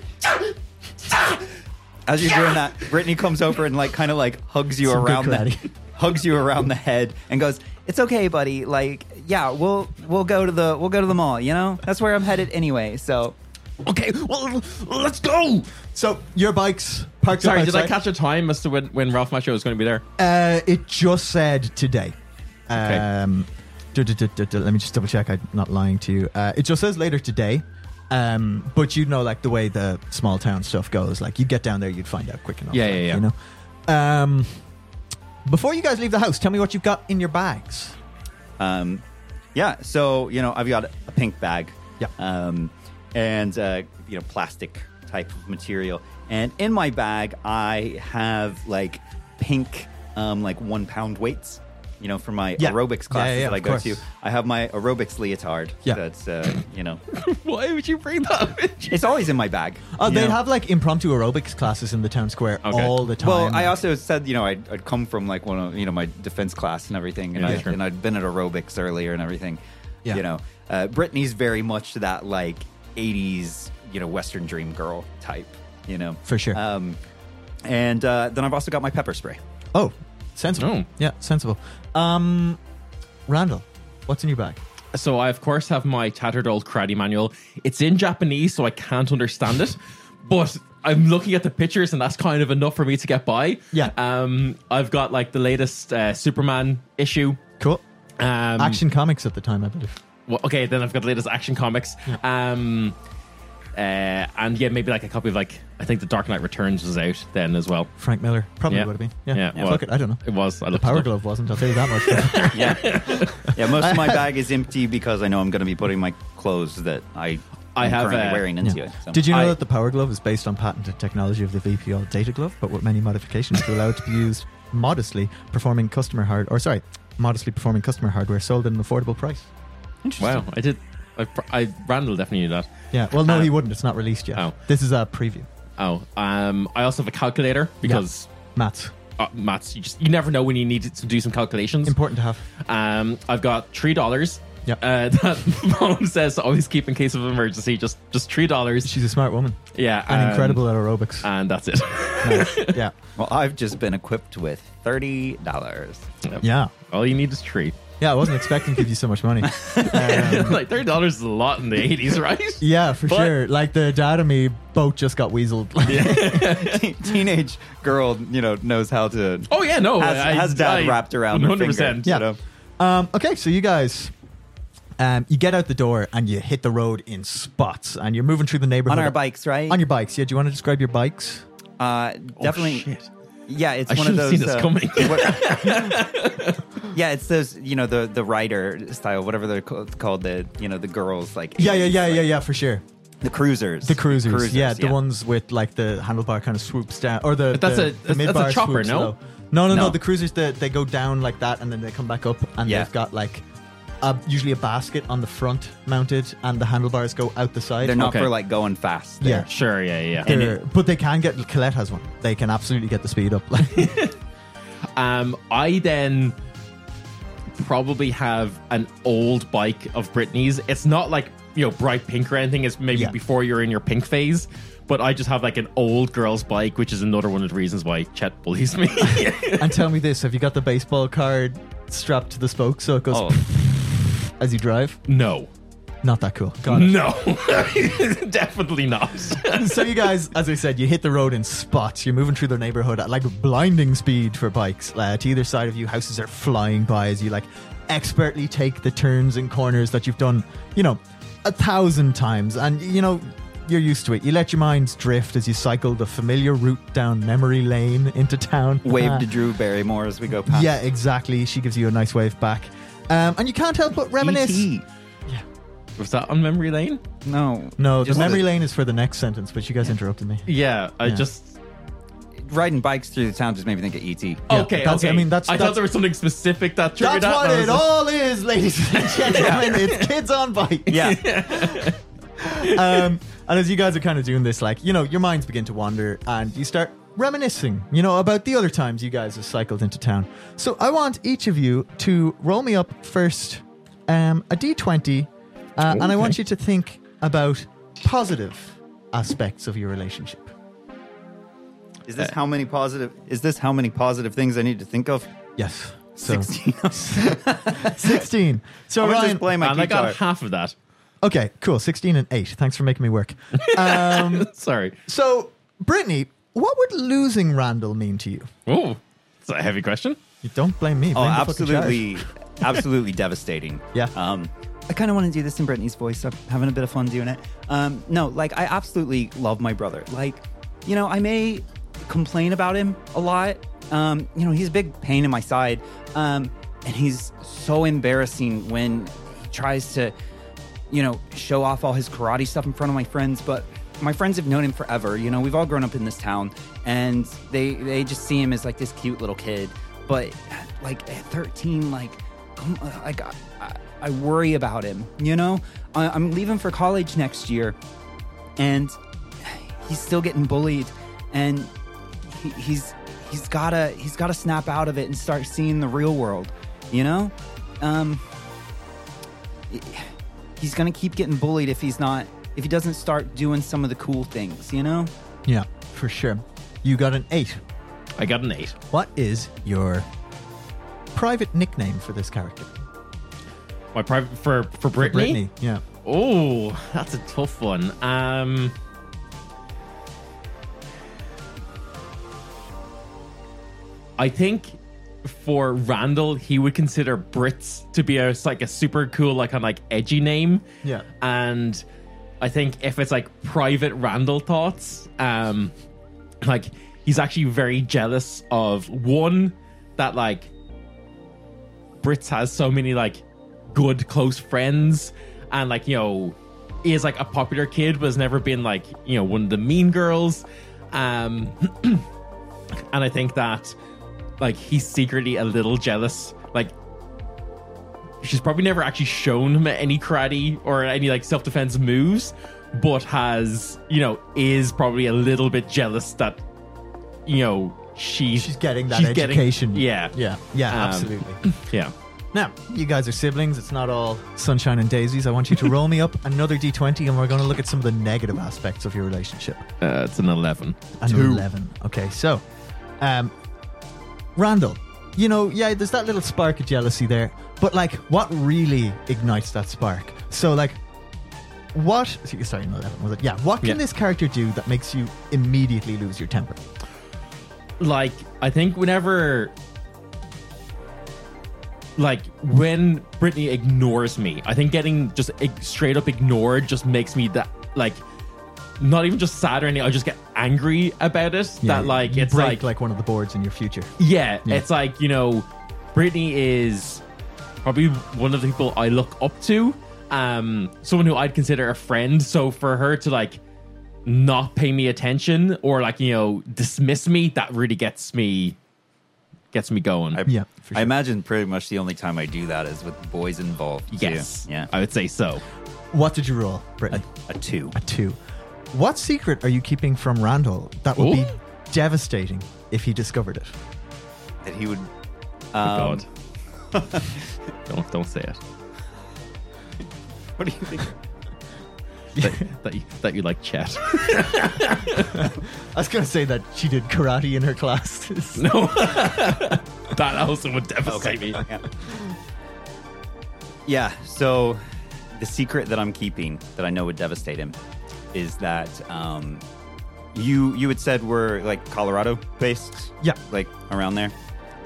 [SPEAKER 4] As you're doing that, Brittany comes over and hugs you around the head and goes,
[SPEAKER 2] It's okay, buddy. We'll go to the mall. That's where I'm headed anyway. So,
[SPEAKER 3] Okay, well, let's go.
[SPEAKER 1] So, your bike's parked
[SPEAKER 3] Sorry,
[SPEAKER 1] up
[SPEAKER 3] did
[SPEAKER 1] outside.
[SPEAKER 3] I catch a time as to when Ralph Macchio was going to be there?
[SPEAKER 1] It just said today.
[SPEAKER 3] Okay.
[SPEAKER 1] Let me just double check. I'm not lying to you. It just says later today. But the way the small town stuff goes, you'd get down there, you'd find out quick enough.
[SPEAKER 3] Yeah.
[SPEAKER 1] Before you guys leave the house, tell me what you've got in your bags.
[SPEAKER 4] So I've got a pink bag.
[SPEAKER 1] Yeah.
[SPEAKER 4] And plastic type of material. And in my bag, I have pink 1 pound weights. For my aerobics classes that I go to. I have my aerobics leotard.
[SPEAKER 1] Yeah.
[SPEAKER 4] That's
[SPEAKER 3] Why would you bring that?
[SPEAKER 4] it's always in my bag.
[SPEAKER 1] Oh, they have impromptu aerobics classes in the town square all the time.
[SPEAKER 4] Well, I also said, I'd come from one of, my defense class and everything, and,
[SPEAKER 3] sure.
[SPEAKER 4] and I'd been at aerobics earlier and everything.
[SPEAKER 1] Yeah.
[SPEAKER 4] Brittany's very much that 80s, Western dream girl type,
[SPEAKER 1] For sure.
[SPEAKER 4] And then I've also got my pepper spray.
[SPEAKER 1] Oh, sensible.
[SPEAKER 3] Oh.
[SPEAKER 1] Yeah, sensible. Randall, what's in your bag?
[SPEAKER 3] So I, of course, have my tattered old karate manual. It's in Japanese, so I can't understand it. But I'm looking at the pictures, and that's kind of enough for me to get by.
[SPEAKER 1] Yeah.
[SPEAKER 3] I've got the latest Superman issue.
[SPEAKER 1] Cool. Action Comics at the time, I believe.
[SPEAKER 3] Well, okay, then I've got the latest Action Comics.
[SPEAKER 1] Yeah.
[SPEAKER 3] And maybe a copy of I think The Dark Knight Returns was out then as well.
[SPEAKER 1] Frank Miller probably
[SPEAKER 3] Yeah.
[SPEAKER 1] would have been.
[SPEAKER 3] Yeah, well,
[SPEAKER 1] Fuck it, I don't know.
[SPEAKER 3] It was. I
[SPEAKER 1] The
[SPEAKER 3] looked
[SPEAKER 1] Power
[SPEAKER 3] it up.
[SPEAKER 1] Glove wasn't. I'll tell you that much.
[SPEAKER 4] Yeah, most of my bag is empty because I know I'm going to be putting my clothes that I
[SPEAKER 3] have,
[SPEAKER 4] currently wearing into
[SPEAKER 1] Yeah.
[SPEAKER 4] it. So.
[SPEAKER 1] Did you know that the Power Glove is based on patented technology of the VPL Data Glove, but with many modifications to allow it to be used modestly performing customer hardware sold at an affordable price?
[SPEAKER 4] Interesting.
[SPEAKER 3] Wow, I did. Randall definitely knew that.
[SPEAKER 1] Yeah. Well, no, he wouldn't. It's not released yet.
[SPEAKER 3] Oh.
[SPEAKER 1] This is a preview.
[SPEAKER 3] Oh, I also have a calculator because
[SPEAKER 1] Maths.
[SPEAKER 3] maths. You never know when you need to do some calculations.
[SPEAKER 1] Important to have.
[SPEAKER 3] I've got $3.
[SPEAKER 1] Yep.
[SPEAKER 3] That mom says to always keep in case of emergency. Just $3.
[SPEAKER 1] She's a smart woman.
[SPEAKER 3] Yeah,
[SPEAKER 1] And incredible at aerobics.
[SPEAKER 3] And that's it.
[SPEAKER 1] Nice. Yeah.
[SPEAKER 4] Well, I've just been equipped with $30.
[SPEAKER 3] Yep.
[SPEAKER 1] Yeah.
[SPEAKER 3] All you need is $3.
[SPEAKER 1] Yeah, I wasn't expecting to give you so much money.
[SPEAKER 3] $30 is a lot in the 80s, right?
[SPEAKER 1] Yeah, for
[SPEAKER 3] But-
[SPEAKER 1] sure. The dad and me both just got weaseled.
[SPEAKER 4] Teenage girl, knows how to.
[SPEAKER 3] Oh yeah, no,
[SPEAKER 4] Has dad wrapped around her
[SPEAKER 3] 100%.
[SPEAKER 4] finger.
[SPEAKER 1] Yeah. Okay, so you guys, you get out the door and you hit the road in spots, and you're moving through the neighborhood
[SPEAKER 4] On our bikes, right?
[SPEAKER 1] On your bikes, yeah. Do you want to describe your bikes?
[SPEAKER 4] Definitely.
[SPEAKER 3] shit.
[SPEAKER 4] Yeah, it's
[SPEAKER 3] I
[SPEAKER 4] one
[SPEAKER 3] should
[SPEAKER 4] of
[SPEAKER 3] have
[SPEAKER 4] those.
[SPEAKER 3] seen this coming.
[SPEAKER 4] Yeah, it's those. The rider style, whatever they're called. The the girls
[SPEAKER 1] Yeah, for sure.
[SPEAKER 4] The cruisers.
[SPEAKER 1] The cruisers, yeah, the ones with the handlebar kind of swoops down, or the
[SPEAKER 3] That's
[SPEAKER 1] the,
[SPEAKER 3] a-
[SPEAKER 1] the
[SPEAKER 3] that's
[SPEAKER 1] midbar
[SPEAKER 3] a chopper,
[SPEAKER 1] swoops
[SPEAKER 3] no?
[SPEAKER 1] low. No.
[SPEAKER 4] No.
[SPEAKER 1] The cruisers they go down like that, and then they come back up, and
[SPEAKER 4] Yeah.
[SPEAKER 1] they've got usually a basket on the front mounted, and the handlebars go out the side.
[SPEAKER 4] They're not
[SPEAKER 3] Okay.
[SPEAKER 4] for going fast.
[SPEAKER 1] Yeah.
[SPEAKER 3] Sure, yeah.
[SPEAKER 1] But they can get. Colette has one. They can absolutely get the speed up.
[SPEAKER 3] I then probably have an old bike of Brittany's. It's not bright pink or anything. It's maybe
[SPEAKER 1] Yeah.
[SPEAKER 3] before you're in your pink phase. But I just have like an old girl's bike, which is another one of the reasons why Chet bullies me.
[SPEAKER 1] And tell me this: have you got the baseball card strapped to the spoke so it goes as you drive?
[SPEAKER 3] No.
[SPEAKER 1] Not that cool. Got it.
[SPEAKER 3] No. Definitely not.
[SPEAKER 1] So you guys, as I said, you hit the road in spots. You're moving through the neighborhood at like blinding speed for bikes. To either side of you, houses are flying by as you like expertly take the turns and corners that you've done, 1,000 times. And, you're used to it. You let your minds drift as you cycle the familiar route down memory lane into town.
[SPEAKER 4] Wave to Drew Barrymore as we go past.
[SPEAKER 1] Yeah, exactly. She gives you a nice wave back. And you can't help but reminisce.
[SPEAKER 4] E.T.
[SPEAKER 3] Was that on memory lane?
[SPEAKER 4] No.
[SPEAKER 1] No, the
[SPEAKER 4] Just
[SPEAKER 1] memory lane is for the next sentence, but you guys interrupted me.
[SPEAKER 3] Yeah, I
[SPEAKER 1] Yeah.
[SPEAKER 3] just...
[SPEAKER 4] Riding bikes through the town just made me think of E.T.
[SPEAKER 3] Okay,
[SPEAKER 1] that's-
[SPEAKER 3] okay.
[SPEAKER 1] I mean, that's-
[SPEAKER 3] I thought there was something specific that triggered
[SPEAKER 1] That's
[SPEAKER 3] that.
[SPEAKER 1] what
[SPEAKER 3] and
[SPEAKER 1] it
[SPEAKER 3] I was
[SPEAKER 1] all is, ladies and gentlemen. It's kids on bikes.
[SPEAKER 4] Yeah.
[SPEAKER 1] And as you guys are kind of doing this, like, your minds begin to wander and you start reminiscing, about the other times you guys have cycled into town. So I want each of you to roll me up first a d20, and I want you to think about positive aspects of your relationship.
[SPEAKER 4] Is this how many positive things I need to think of?
[SPEAKER 1] Yes. So
[SPEAKER 4] 16.
[SPEAKER 1] 16. So
[SPEAKER 4] I'm gonna
[SPEAKER 1] Ryan,
[SPEAKER 4] just play my
[SPEAKER 3] And I
[SPEAKER 4] guitar.
[SPEAKER 3] got half of that.
[SPEAKER 1] okay, cool. 16 and 8. Thanks for making me work.
[SPEAKER 3] Sorry.
[SPEAKER 1] So, Brittany, what would losing Randall mean to you?
[SPEAKER 3] Oh, it's a heavy question.
[SPEAKER 1] You don't blame me.
[SPEAKER 4] Oh,
[SPEAKER 1] Blame the fucking charge.
[SPEAKER 4] absolutely devastating.
[SPEAKER 1] Yeah.
[SPEAKER 2] I kind of want to do this in Brittany's voice. I'm having a bit of fun doing it. No, like, I absolutely love my brother. Like, I may complain about him a lot. He's a big pain in my side. And he's so embarrassing when he tries to, show off all his karate stuff in front of my friends. But my friends have known him forever. We've all grown up in this town. And they just see him as, like, this cute little kid. But, like, at 13, I worry about him, I'm leaving for college next year, and he's still getting bullied, and he's gotta snap out of it and start seeing the real world, he's gonna keep getting bullied if he doesn't start doing some of the cool things,
[SPEAKER 1] Yeah, for sure. You got an 8.
[SPEAKER 3] I got an 8.
[SPEAKER 1] What is your private nickname for this character?
[SPEAKER 3] My private for Brittany?
[SPEAKER 1] Brittany, yeah.
[SPEAKER 3] Oh, that's a tough one. I think for Randall, he would consider Brits to be a super cool, edgy name.
[SPEAKER 1] Yeah.
[SPEAKER 3] And I think if it's private Randall thoughts, he's actually very jealous of one that Brits has so many good close friends, and he is a popular kid but has never been one of the mean girls, and I think that he's secretly a little jealous. She's probably never actually shown him any karate or any self-defense moves, but has is probably a little bit jealous that she's
[SPEAKER 1] getting that education.
[SPEAKER 3] Yeah,
[SPEAKER 1] absolutely.
[SPEAKER 3] Yeah.
[SPEAKER 1] Now, you guys are siblings. It's not all sunshine and daisies. I want you to roll me up another d20, and we're going to look at some of the negative aspects of your relationship.
[SPEAKER 3] It's an 11.
[SPEAKER 1] An 11. Okay, so, Randall, there's that little spark of jealousy there, but what really ignites that spark? So, what? Sorry, an 11 was it? Yeah. What can this character do that makes you immediately lose your temper?
[SPEAKER 3] I think whenever. When Brittany ignores me, I think getting just straight up ignored just makes me that not even just sad or anything. I just get angry about it.
[SPEAKER 1] Yeah,
[SPEAKER 3] that
[SPEAKER 1] you
[SPEAKER 3] it's
[SPEAKER 1] break one of the boards in your future.
[SPEAKER 3] Yeah, it's Brittany is probably one of the people I look up to. Someone who I'd consider a friend. So for her to not pay me attention or dismiss me, that really gets me going.
[SPEAKER 1] Yeah, for sure.
[SPEAKER 4] I imagine pretty much the only time I do that is with boys involved.
[SPEAKER 3] Yes.
[SPEAKER 4] Too. Yeah.
[SPEAKER 3] I would say so.
[SPEAKER 1] What did you roll, Brittany?
[SPEAKER 4] A 2.
[SPEAKER 1] A 2. What secret are you keeping from Randall that would be
[SPEAKER 3] Ooh.
[SPEAKER 1] devastating if he discovered it?
[SPEAKER 4] That he would.
[SPEAKER 3] God. Don't say it.
[SPEAKER 4] What do you think?
[SPEAKER 3] that you like Chet.
[SPEAKER 1] I was going to say that she did karate in her classes.
[SPEAKER 3] No, that also would devastate me.
[SPEAKER 4] Yeah, so the secret that I'm keeping that I know would devastate him is that you had said we're like Colorado based,
[SPEAKER 1] Yeah.
[SPEAKER 4] like around there.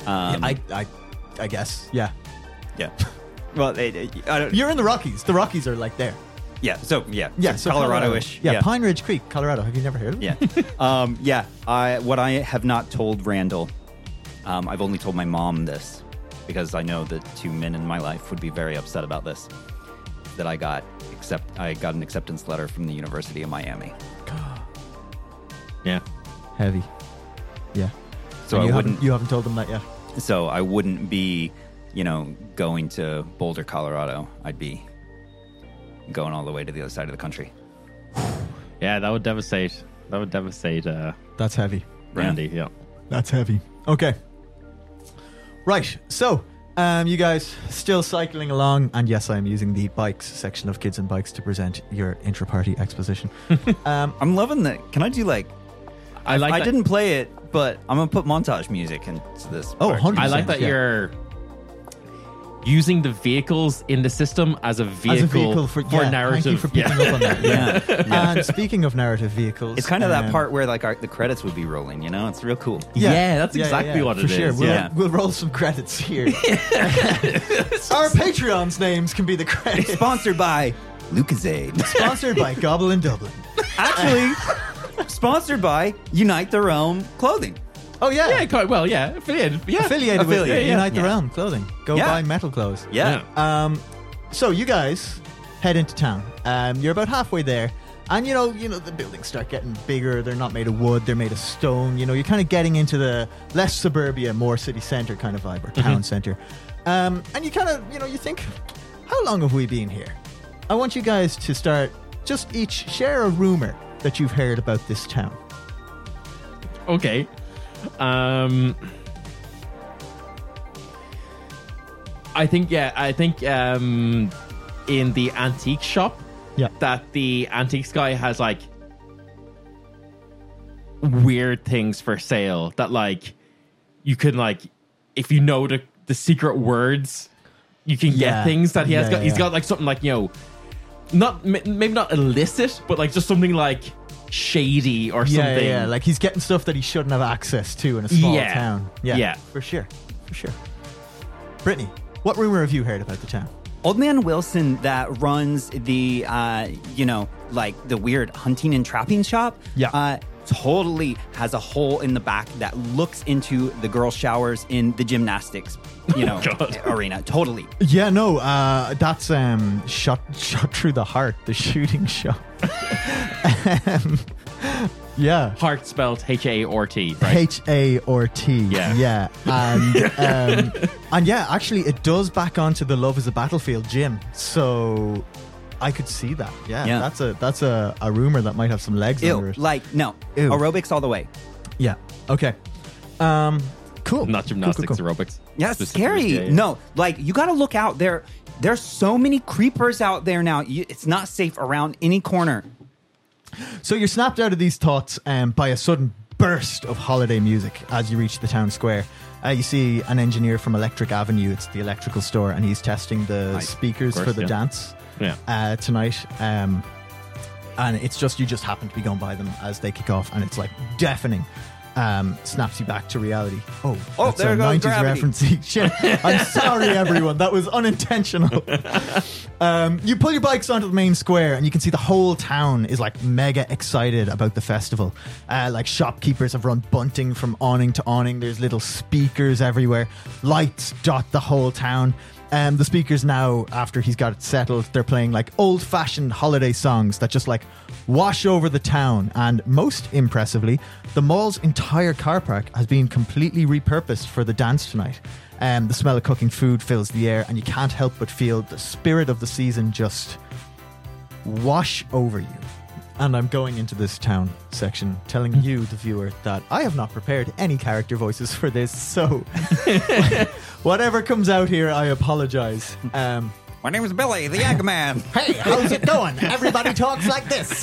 [SPEAKER 1] I guess. Yeah.
[SPEAKER 4] Yeah. Well, I don't.
[SPEAKER 1] You're in the Rockies. The Rockies are like there.
[SPEAKER 4] Yeah. So yeah.
[SPEAKER 1] Yeah.
[SPEAKER 4] So Colorado-ish.
[SPEAKER 1] Yeah, Pine Ridge Creek, Colorado. Have you never heard of it?
[SPEAKER 4] Yeah. What I have not told Randall, I've only told my mom this because I know that 2 men in my life would be very upset about this. That I got an acceptance letter from the University of Miami.
[SPEAKER 3] Yeah.
[SPEAKER 1] Heavy. Yeah.
[SPEAKER 4] So
[SPEAKER 1] And
[SPEAKER 4] I wouldn't.
[SPEAKER 1] you haven't told them that yet.
[SPEAKER 4] So I wouldn't be, going to Boulder, Colorado. I'd be going all the way to the other side of the country.
[SPEAKER 3] Yeah, that would devastate.
[SPEAKER 1] That's heavy.
[SPEAKER 3] Randy. Yeah.
[SPEAKER 1] That's heavy. Okay. Right. So, you guys still cycling along, and yes, I am using the bikes section of Kids and Bikes to present your intra-party exposition.
[SPEAKER 4] I'm loving that. Can I do like?
[SPEAKER 3] I like.
[SPEAKER 4] I
[SPEAKER 3] that-
[SPEAKER 4] didn't play it, but I'm gonna put montage music into this.
[SPEAKER 1] Oh,
[SPEAKER 4] part.
[SPEAKER 1] 100%.
[SPEAKER 3] I like that
[SPEAKER 1] Yeah.
[SPEAKER 3] you're using the vehicles in the system as a vehicle, for narrative.
[SPEAKER 1] Thank you for picking up on that.
[SPEAKER 4] Yeah.
[SPEAKER 1] And speaking of narrative vehicles,
[SPEAKER 4] It's kind of that part where like the credits would be rolling. It's real cool.
[SPEAKER 3] Yeah, that's exactly what it
[SPEAKER 1] for sure.
[SPEAKER 3] is.
[SPEAKER 1] We'll roll some credits here. Our Patreons' names can be the credits.
[SPEAKER 4] Sponsored by Lucozade.
[SPEAKER 1] Sponsored by Gobble in Dublin.
[SPEAKER 4] Actually, sponsored by Unite the Realm Clothing.
[SPEAKER 1] Oh yeah,
[SPEAKER 3] Yeah, quite well. Yeah, affiliated. Yeah,
[SPEAKER 1] affiliated with
[SPEAKER 4] Affiliated, yeah.
[SPEAKER 1] Unite the
[SPEAKER 4] Yeah.
[SPEAKER 1] Realm Clothing. Go
[SPEAKER 4] Yeah.
[SPEAKER 1] buy metal clothes.
[SPEAKER 4] Yeah.
[SPEAKER 1] So you guys head into town. You're about halfway there, and you know the buildings start getting bigger. They're not made of wood; they're made of stone. You're kind of getting into the less suburbia, more city center kind of vibe or town center. And you kind of you think, how long have we been here? I want you guys to start just each share a rumor that you've heard about this town.
[SPEAKER 3] Okay. I think in the antique shop,
[SPEAKER 1] Yeah.
[SPEAKER 3] that the antiques guy has like weird things for sale that like you can like, if you know the secret words, you can
[SPEAKER 1] Yeah.
[SPEAKER 3] get things that he has
[SPEAKER 1] Yeah,
[SPEAKER 3] got. He's
[SPEAKER 1] yeah.
[SPEAKER 3] got like something like, maybe not illicit, but like just something like shady or something.
[SPEAKER 1] Yeah, like he's getting stuff that he shouldn't have access to in a small
[SPEAKER 3] Yeah.
[SPEAKER 1] town.
[SPEAKER 3] Yeah.
[SPEAKER 1] For sure. Brittany, what rumor have you heard about the town?
[SPEAKER 4] Old Man Wilson that runs the, like the weird hunting and trapping shop.
[SPEAKER 1] Yeah.
[SPEAKER 4] Totally has a hole in the back that looks into the girl showers in the gymnastics, arena. Totally.
[SPEAKER 1] Yeah, no, that's shot through the heart, the shooting shot. Yeah.
[SPEAKER 3] Heart spelled H-A-R-T, right?
[SPEAKER 1] H-A-R-T.
[SPEAKER 3] Yeah.
[SPEAKER 1] And yeah, actually it does back onto the Love is a Battlefield gym. So I could see that. Yeah. That's a rumor that might have some legs under
[SPEAKER 4] Ew.
[SPEAKER 1] it.
[SPEAKER 4] No.
[SPEAKER 1] Ew.
[SPEAKER 4] Aerobics all the way.
[SPEAKER 1] Yeah. Okay. Cool.
[SPEAKER 3] Not gymnastics,
[SPEAKER 1] Cool.
[SPEAKER 3] aerobics.
[SPEAKER 4] Yeah, it's scary.
[SPEAKER 3] Yeah, yeah.
[SPEAKER 4] No, like you got to look out there. There's so many creepers out there now. It's not safe around any corner.
[SPEAKER 1] So you're snapped out of these thoughts by a sudden burst of holiday music as you reach the town square. You see an engineer from Electric Avenue. It's the electrical store, and he's testing the
[SPEAKER 4] Nice.
[SPEAKER 1] speakers
[SPEAKER 3] Of course,
[SPEAKER 1] for the
[SPEAKER 3] yeah.
[SPEAKER 1] dance tonight. And it's you just happen to be going by them as they kick off, and it's like deafening. Snaps you back to reality. Oh, that's
[SPEAKER 4] there
[SPEAKER 1] a
[SPEAKER 4] goes
[SPEAKER 1] 90s
[SPEAKER 4] gravity.
[SPEAKER 1] reference. Shit. I'm sorry, everyone. That was unintentional. You pull your bikes onto the main square, and you can see the whole town is like mega excited about the festival. Like shopkeepers have run bunting from awning to awning. There's little speakers everywhere. Lights dot the whole town. The speakers now, after he's got it settled, they're playing like old-fashioned holiday songs that just like wash over the town. And most impressively, the mall's entire car park has been completely repurposed for the dance tonight. The smell of cooking food fills the air, and you can't help but feel the spirit of the season just wash over you. And I'm going into this town section telling you, the viewer, that I have not prepared any character voices for this, so whatever comes out here, I apologize.
[SPEAKER 4] My name is Billy, the Eggman.
[SPEAKER 1] Hey, how's it going? Everybody talks like this.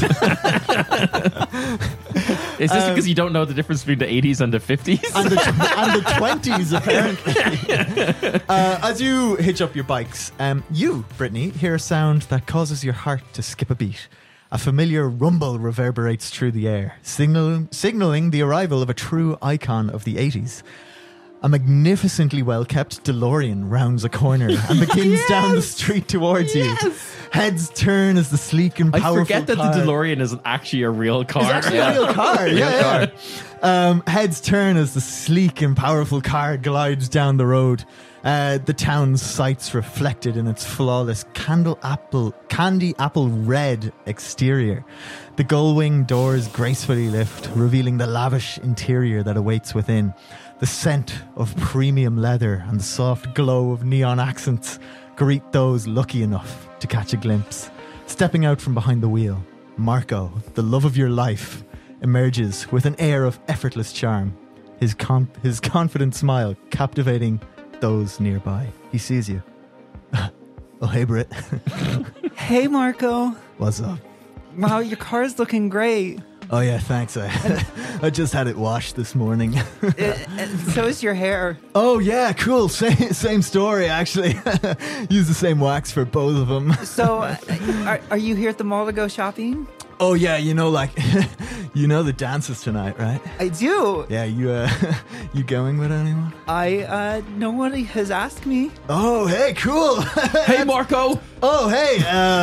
[SPEAKER 3] Is this because you don't know the difference between the 80s and the 50s?
[SPEAKER 1] and the 20s, apparently. As you hitch up your bikes, you, Brittany, hear a sound that causes your heart to skip a beat. A familiar rumble reverberates through the air, signaling the arrival of a true icon of the 80s. A magnificently well-kept DeLorean rounds a corner and begins down the street towards you. Heads turn as the sleek and powerful
[SPEAKER 3] I forget that
[SPEAKER 1] car...
[SPEAKER 3] the DeLorean isn't actually a real car.
[SPEAKER 1] It's actually a real car, yeah. Heads turn as the sleek and powerful car glides down the road. The town's sights reflected in its flawless candy apple red exterior. The gull-wing doors gracefully lift, revealing the lavish interior that awaits within. The scent of premium leather and the soft glow of neon accents greet those lucky enough to catch a glimpse. Stepping out from behind the wheel, Marco, the love of your life, emerges with an air of effortless charm. His confident smile captivating those nearby. He sees you. Oh, hey, Britt.
[SPEAKER 2] Hey, Marco.
[SPEAKER 1] What's up?
[SPEAKER 2] Wow, your car's looking great.
[SPEAKER 1] Oh, yeah, thanks. I just had it washed this morning.
[SPEAKER 2] So is your hair.
[SPEAKER 1] Oh, yeah, cool. Same story, actually. Use the same wax for both of them.
[SPEAKER 2] So, are you here at the mall to go shopping?
[SPEAKER 1] Oh, yeah, you know the dances tonight, right?
[SPEAKER 2] I do.
[SPEAKER 1] Yeah, you going with anyone?
[SPEAKER 2] Nobody has asked me.
[SPEAKER 1] Oh, hey, cool.
[SPEAKER 3] Hey, Marco.
[SPEAKER 1] Oh, hey,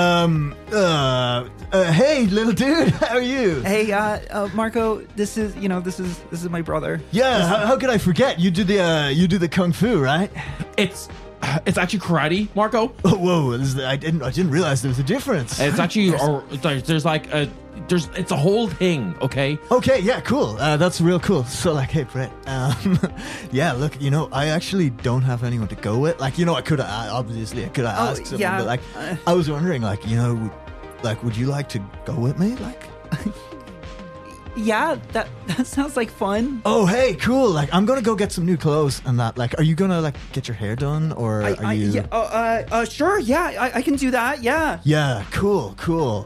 [SPEAKER 1] hey, little dude, how are you?
[SPEAKER 2] Hey, Marco, this is my brother.
[SPEAKER 1] Yeah, how could I forget? You do the kung fu, right?
[SPEAKER 3] It's actually karate, Marco.
[SPEAKER 1] Oh, whoa, I didn't realize there was a difference.
[SPEAKER 3] It's actually it's a whole thing, okay?
[SPEAKER 1] Okay, yeah, cool. That's real cool. So, like, hey, Brett, yeah, look, I actually don't have anyone to go with. Like, I could have, obviously, asked someone,
[SPEAKER 2] yeah.
[SPEAKER 1] but, like, I was wondering, like, would you like to go with me? Like,
[SPEAKER 2] yeah, that sounds like fun.
[SPEAKER 1] oh, hey, cool. Like, I'm gonna go get some new clothes and that. Like, are you gonna, like, get your hair done, or are you?
[SPEAKER 2] Yeah, sure, yeah, I can do that, yeah.
[SPEAKER 1] Yeah, cool.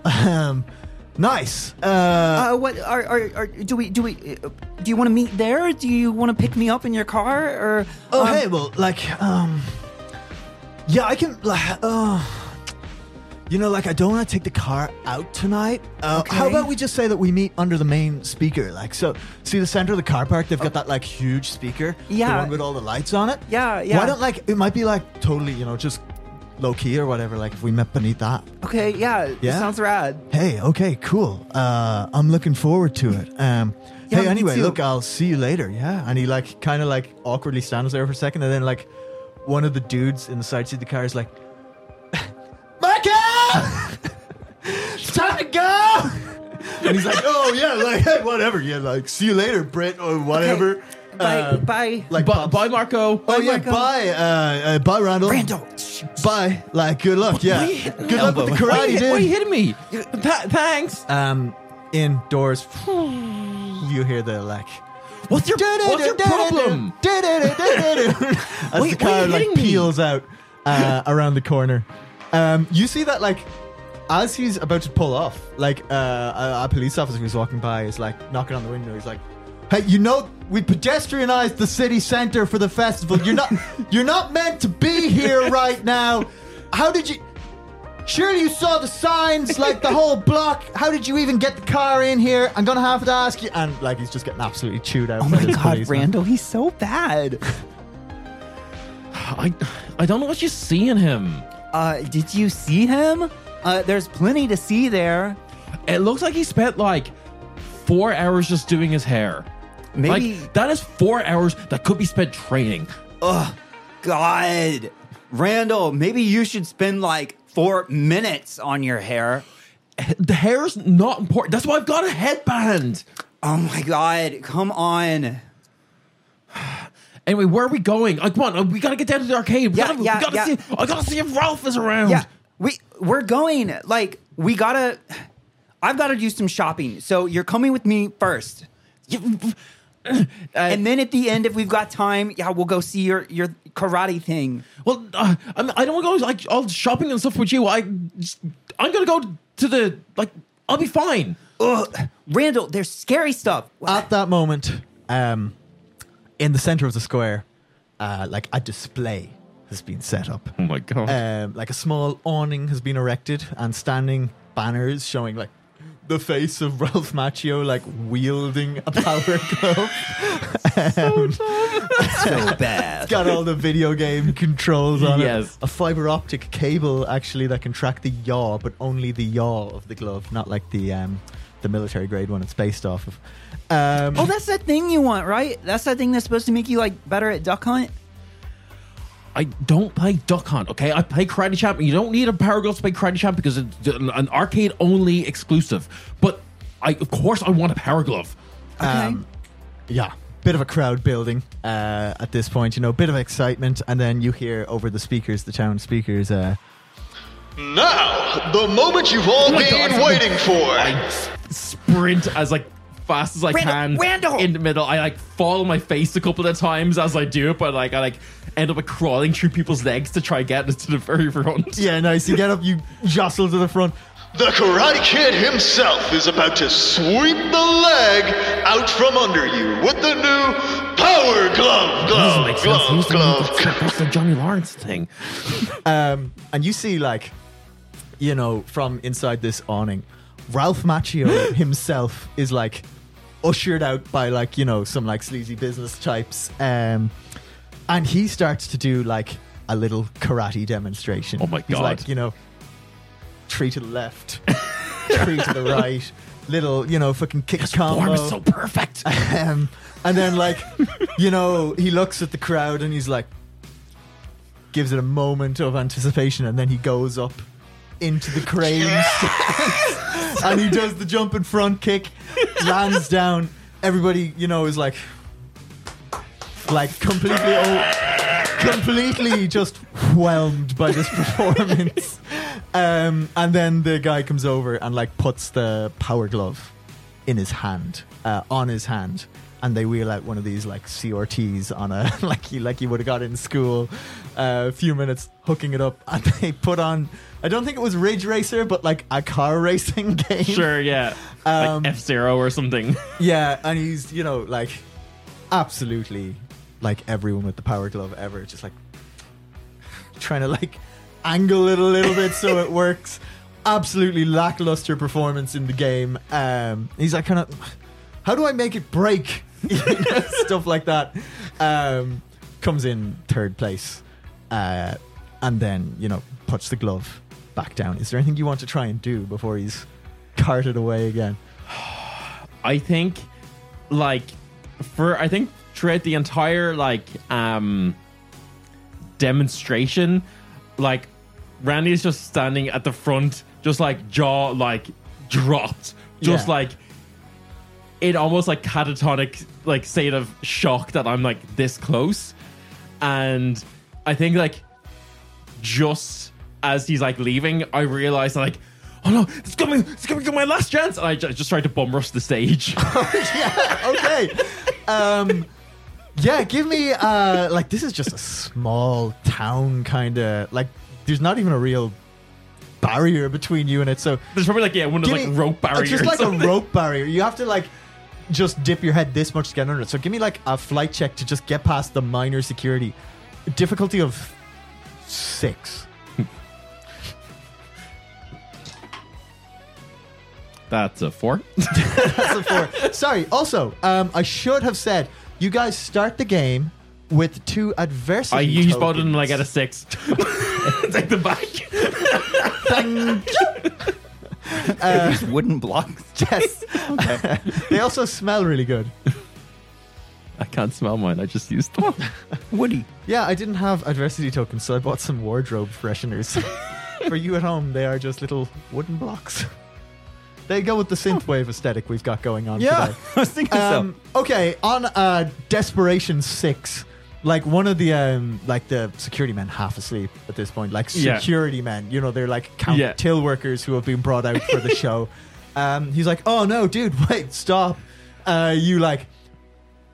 [SPEAKER 1] Nice.
[SPEAKER 2] What do you want to meet there? Do you want to pick me up in your car, or?
[SPEAKER 1] Oh, hey, well, like, yeah, I can, like, like, I don't want to take the car out tonight.
[SPEAKER 2] Okay.
[SPEAKER 1] How about we just say that we meet under the main speaker? Like, so, see the center of the car park? They've got that, like, huge speaker.
[SPEAKER 2] Yeah.
[SPEAKER 1] The one with all the lights on it.
[SPEAKER 2] Yeah.
[SPEAKER 1] Why don't, like, it might be, like, totally, just low-key or whatever, like, if we met beneath that.
[SPEAKER 2] Okay, yeah? Sounds rad.
[SPEAKER 1] Hey, okay, cool. I'm looking forward to it. Hey,
[SPEAKER 2] me
[SPEAKER 1] anyway,
[SPEAKER 2] too.
[SPEAKER 1] look, I'll see you later, yeah? And he, like, kind of, like, awkwardly stands there for a second, and then, like, one of the dudes in the side seat of the car is like, Michael! It's time to go! And he's like, oh, yeah, like, hey, whatever. Yeah, like, see you later, Britt, or whatever.
[SPEAKER 2] Okay. Bye.
[SPEAKER 1] Like,
[SPEAKER 3] Bye, Marco.
[SPEAKER 1] Oh, yeah,
[SPEAKER 2] Marco.
[SPEAKER 1] bye. Bye, Randall. Bye. Like, good luck, yeah. Good luck with the karate, dude.
[SPEAKER 3] Why are you hitting me? Thanks.
[SPEAKER 1] Indoors, you hear the, like,
[SPEAKER 3] What's your problem?
[SPEAKER 1] As the car, like, peels out around the corner. You see that, like, as he's about to pull off, like, a police officer who's walking by is, like, knocking on the window. He's like, hey, we pedestrianized the city center for the festival. You're not meant to be here right now. How did you? Surely you saw the signs, like the whole block. How did you even get the car in here? I'm gonna have to ask you. And, like, he's just getting absolutely chewed out.
[SPEAKER 2] Oh
[SPEAKER 1] by
[SPEAKER 2] my
[SPEAKER 1] this
[SPEAKER 2] God,
[SPEAKER 1] policeman.
[SPEAKER 2] Randall, he's so bad.
[SPEAKER 3] I don't know what you see in him.
[SPEAKER 2] Did you see him? There's plenty to see there.
[SPEAKER 3] It looks like he spent like 4 hours just doing his hair.
[SPEAKER 2] Maybe
[SPEAKER 3] Like, that is 4 hours that could be spent training.
[SPEAKER 4] Oh, God. Randall, maybe you should spend like 4 minutes on your hair.
[SPEAKER 3] The hair's not important. That's why I've got a headband.
[SPEAKER 4] Oh, my God. Come on.
[SPEAKER 3] Anyway, where are we going? Come on, we gotta get down to the arcade. We gotta see. I gotta see if Ralph is around.
[SPEAKER 2] Yeah, we're going. Like, I've gotta do some shopping. So you're coming with me first. And then at the end, if we've got time, we'll go see your karate thing.
[SPEAKER 3] Well, I don't want to go like all shopping and stuff with you. I'm gonna go to the I'll be fine.
[SPEAKER 2] Ugh. Randall, there's scary stuff.
[SPEAKER 1] At that moment, in the center of the square, like a display has been set up.
[SPEAKER 3] Oh my god!
[SPEAKER 1] Like a small awning has been erected, and standing banners showing like the face of Ralph Macchio, like wielding a power glove.
[SPEAKER 3] So
[SPEAKER 4] bad.
[SPEAKER 1] It's got all the video game controls on
[SPEAKER 3] Yes.
[SPEAKER 1] it. A fiber optic cable actually that can track the yaw, but only the yaw of the glove, not like the military grade one it's based off of.
[SPEAKER 2] Oh, that's that thing you want, right? That's that thing that's supposed to make you like better at Duck Hunt.
[SPEAKER 3] I don't play Duck Hunt, okay? I play Karate Champ. You don't need a Power Glove to play Karate Champ because it's an arcade-only exclusive. But, of course, I want a Power Glove.
[SPEAKER 2] Okay.
[SPEAKER 1] Yeah, bit of a crowd building at this point, bit of excitement, and then you hear over the speakers, the town speakers,
[SPEAKER 5] Now, the moment you've all been waiting for.
[SPEAKER 3] I sprint as fast as I can
[SPEAKER 2] Randall!
[SPEAKER 3] in the middle. I fall on my face a couple of times as I do it, but I end up crawling through people's legs to try get to the very front.
[SPEAKER 1] Yeah, nice. You get up, you jostle to the front.
[SPEAKER 5] The Karate Kid himself is about to sweep the leg out from under you with the new Power Glove.
[SPEAKER 3] Doesn't make sense. He was
[SPEAKER 5] Glove.
[SPEAKER 3] that's the Johnny Lawrence thing.
[SPEAKER 1] And you see, from inside this awning, Ralph Macchio himself is ushered out by some sleazy business types, and he starts to do a little karate demonstration.
[SPEAKER 3] Oh my God.
[SPEAKER 1] He's tree to the left, tree to the right, little fucking kick combo.
[SPEAKER 3] Form is so perfect.
[SPEAKER 1] And then he looks at the crowd and he's gives it a moment of anticipation, and then he goes up into the crane and he does the jumping front kick, lands down. Everybody is completely just whelmed by this performance. And then the guy comes over and puts the Power Glove in his hand, on his hand, and they wheel out one of these CRTs on a like you would have got in school, a few minutes hooking it up, and they put on, I don't think it was Ridge Racer, but a car racing game.
[SPEAKER 3] Sure, yeah. F-Zero or something.
[SPEAKER 1] Yeah, and he's absolutely everyone with the Power Glove ever, just trying to angle it a little bit so it works. Absolutely lackluster performance in the game. He's kind of, how do I make it break? Stuff like that. Comes in third place, and then puts the glove back down. Is there anything you want to try and do before he's carted away again?
[SPEAKER 3] I think throughout the entire demonstration, Randy is just standing at the front, just jaw dropped, just in almost catatonic state of shock that I'm this close. And I think just as he's leaving, I realized oh no, it's gonna be my last chance, and I just tried to bum rush the stage.
[SPEAKER 1] Yeah, okay. Yeah, give me this is just a small town kind of there's not even a real barrier between you and it, so
[SPEAKER 3] there's probably one of those rope barriers.
[SPEAKER 1] Just a rope barrier. You have to just dip your head this much to get under it. So give me a flight check to just get past the minor security. Difficulty of 6.
[SPEAKER 3] That's a 4.
[SPEAKER 1] That's a 4. Sorry. Also, I should have said you guys start the game with 2 adversity.
[SPEAKER 3] I used both of
[SPEAKER 1] tokens.
[SPEAKER 3] them and I get a 6. Take them back.
[SPEAKER 4] These wooden blocks.
[SPEAKER 1] Yes. Okay. They also smell really good.
[SPEAKER 3] I can't smell mine. I just used them.
[SPEAKER 4] Woody.
[SPEAKER 1] Yeah, I didn't have adversity tokens, so I bought some wardrobe fresheners. For you at home, they are just little wooden blocks. They go with the synthwave aesthetic we've got going on today.
[SPEAKER 4] I was thinking so.
[SPEAKER 1] Okay, on Desperation 6, one of the the security men half asleep at this point, security men, they're count till workers who have been brought out for the show. He's oh no, dude, wait, stop. You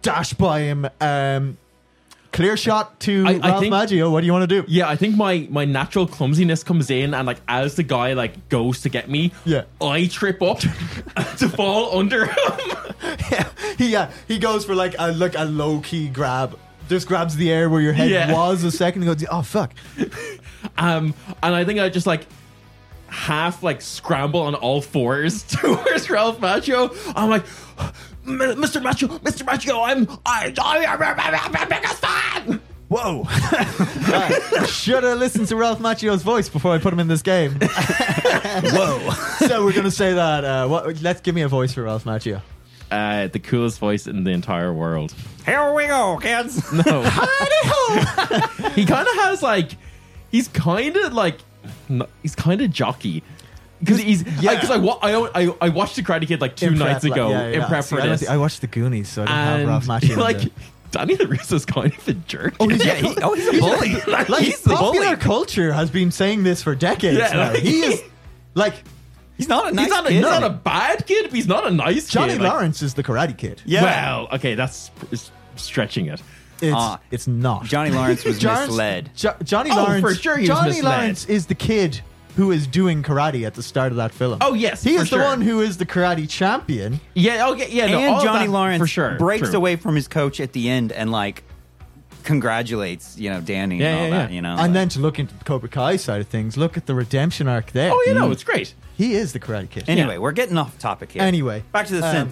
[SPEAKER 1] dash by him. Clear shot to
[SPEAKER 3] I
[SPEAKER 1] Ralph
[SPEAKER 3] think-
[SPEAKER 1] Macchio. What do you want to do?
[SPEAKER 3] Yeah, I think my natural clumsiness comes in, and like as the guy like goes to get me,
[SPEAKER 1] Yeah.
[SPEAKER 3] I trip up to fall under him.
[SPEAKER 1] He goes for like a low key grab. Just grabs the air where your head was a second ago. Oh fuck!
[SPEAKER 3] And I think I just like half like scramble on all fours towards Ralph Macchio. I'm like, Mr. Macchio, I'm your biggest fan.
[SPEAKER 1] Whoa! Should have listened to Ralph Macchio's voice before I put him in this game. Whoa! So we're gonna say that. Let's give me a voice for Ralph Macchio.
[SPEAKER 3] The coolest voice in the entire world.
[SPEAKER 4] Here we go, kids.
[SPEAKER 3] No, he kind of has like, he's kind of jockey. Because I watched the Karate Kid like two nights ago in prep for this.
[SPEAKER 1] I watched the Goonies, so I didn't have Ralph Macchio.
[SPEAKER 3] Like Danny LaRusso's kind of a jerk.
[SPEAKER 1] Oh, he's
[SPEAKER 4] He's a bully.
[SPEAKER 1] he's the popular culture has been saying this for decades now.
[SPEAKER 3] like-
[SPEAKER 1] He is like
[SPEAKER 4] He's not a nice
[SPEAKER 3] he's
[SPEAKER 4] kid.
[SPEAKER 3] not a bad kid, but he's not a nice
[SPEAKER 1] Johnny
[SPEAKER 3] kid. Like,
[SPEAKER 1] Lawrence is the Karate Kid.
[SPEAKER 4] Yeah.
[SPEAKER 3] Well, okay, that's stretching it.
[SPEAKER 1] It's not.
[SPEAKER 4] Johnny Lawrence was misled.
[SPEAKER 1] Johnny
[SPEAKER 3] Oh,
[SPEAKER 1] Lawrence.
[SPEAKER 3] for sure he was
[SPEAKER 1] Johnny
[SPEAKER 3] misled.
[SPEAKER 1] Lawrence is the kid who is doing karate at the start of that film.
[SPEAKER 3] Oh, yes,
[SPEAKER 1] he
[SPEAKER 3] for
[SPEAKER 1] is
[SPEAKER 3] sure.
[SPEAKER 1] the one who is the karate champion.
[SPEAKER 3] Yeah, okay, yeah, no, all
[SPEAKER 4] And
[SPEAKER 3] of
[SPEAKER 4] Johnny
[SPEAKER 3] that,
[SPEAKER 4] Lawrence
[SPEAKER 3] for sure
[SPEAKER 4] breaks
[SPEAKER 3] true.
[SPEAKER 4] away from his coach at the end and like congratulates, Danny
[SPEAKER 3] Yeah,
[SPEAKER 4] and all
[SPEAKER 3] yeah,
[SPEAKER 4] that,
[SPEAKER 3] yeah.
[SPEAKER 1] And then to look into the Cobra Kai side of things, look at the redemption arc there.
[SPEAKER 3] Oh, you know, it's great.
[SPEAKER 1] He is the Karate Kid.
[SPEAKER 4] Anyway, we're getting off topic here.
[SPEAKER 1] Anyway,
[SPEAKER 4] back to the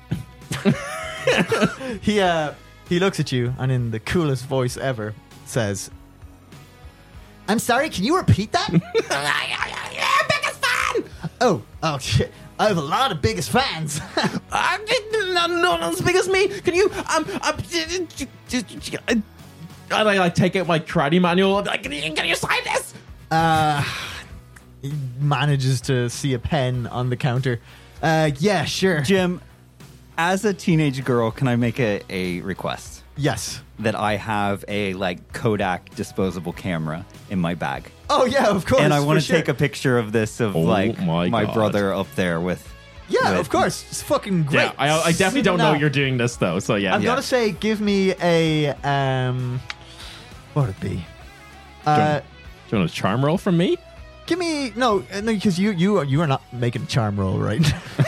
[SPEAKER 4] synth.
[SPEAKER 1] He looks at you and in the coolest voice ever says, "I'm sorry, can you repeat that?"
[SPEAKER 3] Yeah, biggest fan.
[SPEAKER 1] Oh shit. I have a lot of biggest fans.
[SPEAKER 3] No as big as me. Can you I like take out my karate manual. I'm like, can you sign this?
[SPEAKER 1] He manages to see a pen on the counter. Yeah, sure.
[SPEAKER 4] Jim, as a teenage girl, can I make a request?
[SPEAKER 1] Yes.
[SPEAKER 4] That I have a like Kodak disposable camera in my bag.
[SPEAKER 1] Oh yeah, of course.
[SPEAKER 4] And I want to
[SPEAKER 1] for sure.
[SPEAKER 4] take a picture of this of
[SPEAKER 3] Oh
[SPEAKER 4] like
[SPEAKER 3] my God.
[SPEAKER 4] brother up there with.
[SPEAKER 1] Yeah,
[SPEAKER 4] with-
[SPEAKER 1] of course. It's fucking great.
[SPEAKER 3] Yeah, I definitely don't know
[SPEAKER 1] Now,
[SPEAKER 3] you're doing this though. So yeah,
[SPEAKER 1] I'm gonna say, give me a what would it be?
[SPEAKER 3] Do you want a charm roll from me?
[SPEAKER 1] Give me no, because you are not making a charm roll, right?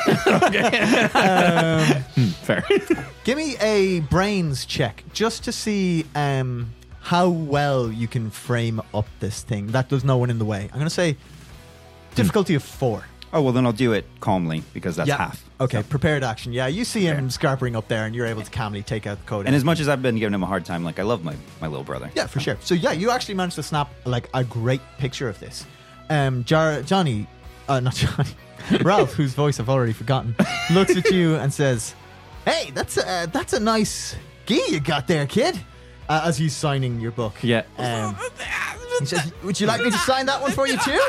[SPEAKER 3] Fair.
[SPEAKER 1] Give me a brains check just to see how well you can frame up this thing. That there's no one in the way. I'm gonna say difficulty of 4.
[SPEAKER 4] Oh well, then I'll do it calmly because that's half.
[SPEAKER 1] Okay, prepared action. Yeah, you see him scarpering up there, and you're able to calmly take out the code.
[SPEAKER 4] And as much as I've been giving him a hard time, like I love my little brother.
[SPEAKER 1] yeah, for sure. So yeah, you actually managed to snap like a great picture of this. Johnny, not Johnny, Ralph, whose voice I've already forgotten, looks at you and says, "Hey, that's a nice gi you got there, kid." As he's signing your book.
[SPEAKER 3] Yeah.
[SPEAKER 1] He says, "Would you like me to sign that one for you too?"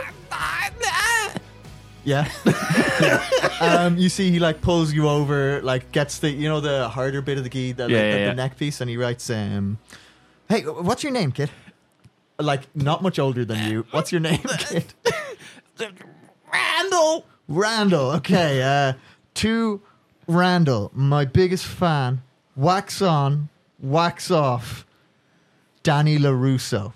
[SPEAKER 1] Yeah. You see he like pulls you over, like gets the the harder bit of the gi, the neck piece, and he writes, "Hey, what's your name, kid?" Like not much older than you. What's your name, kid? Randall. Okay. To Randall, my biggest fan. Wax on, wax off. Danny LaRusso.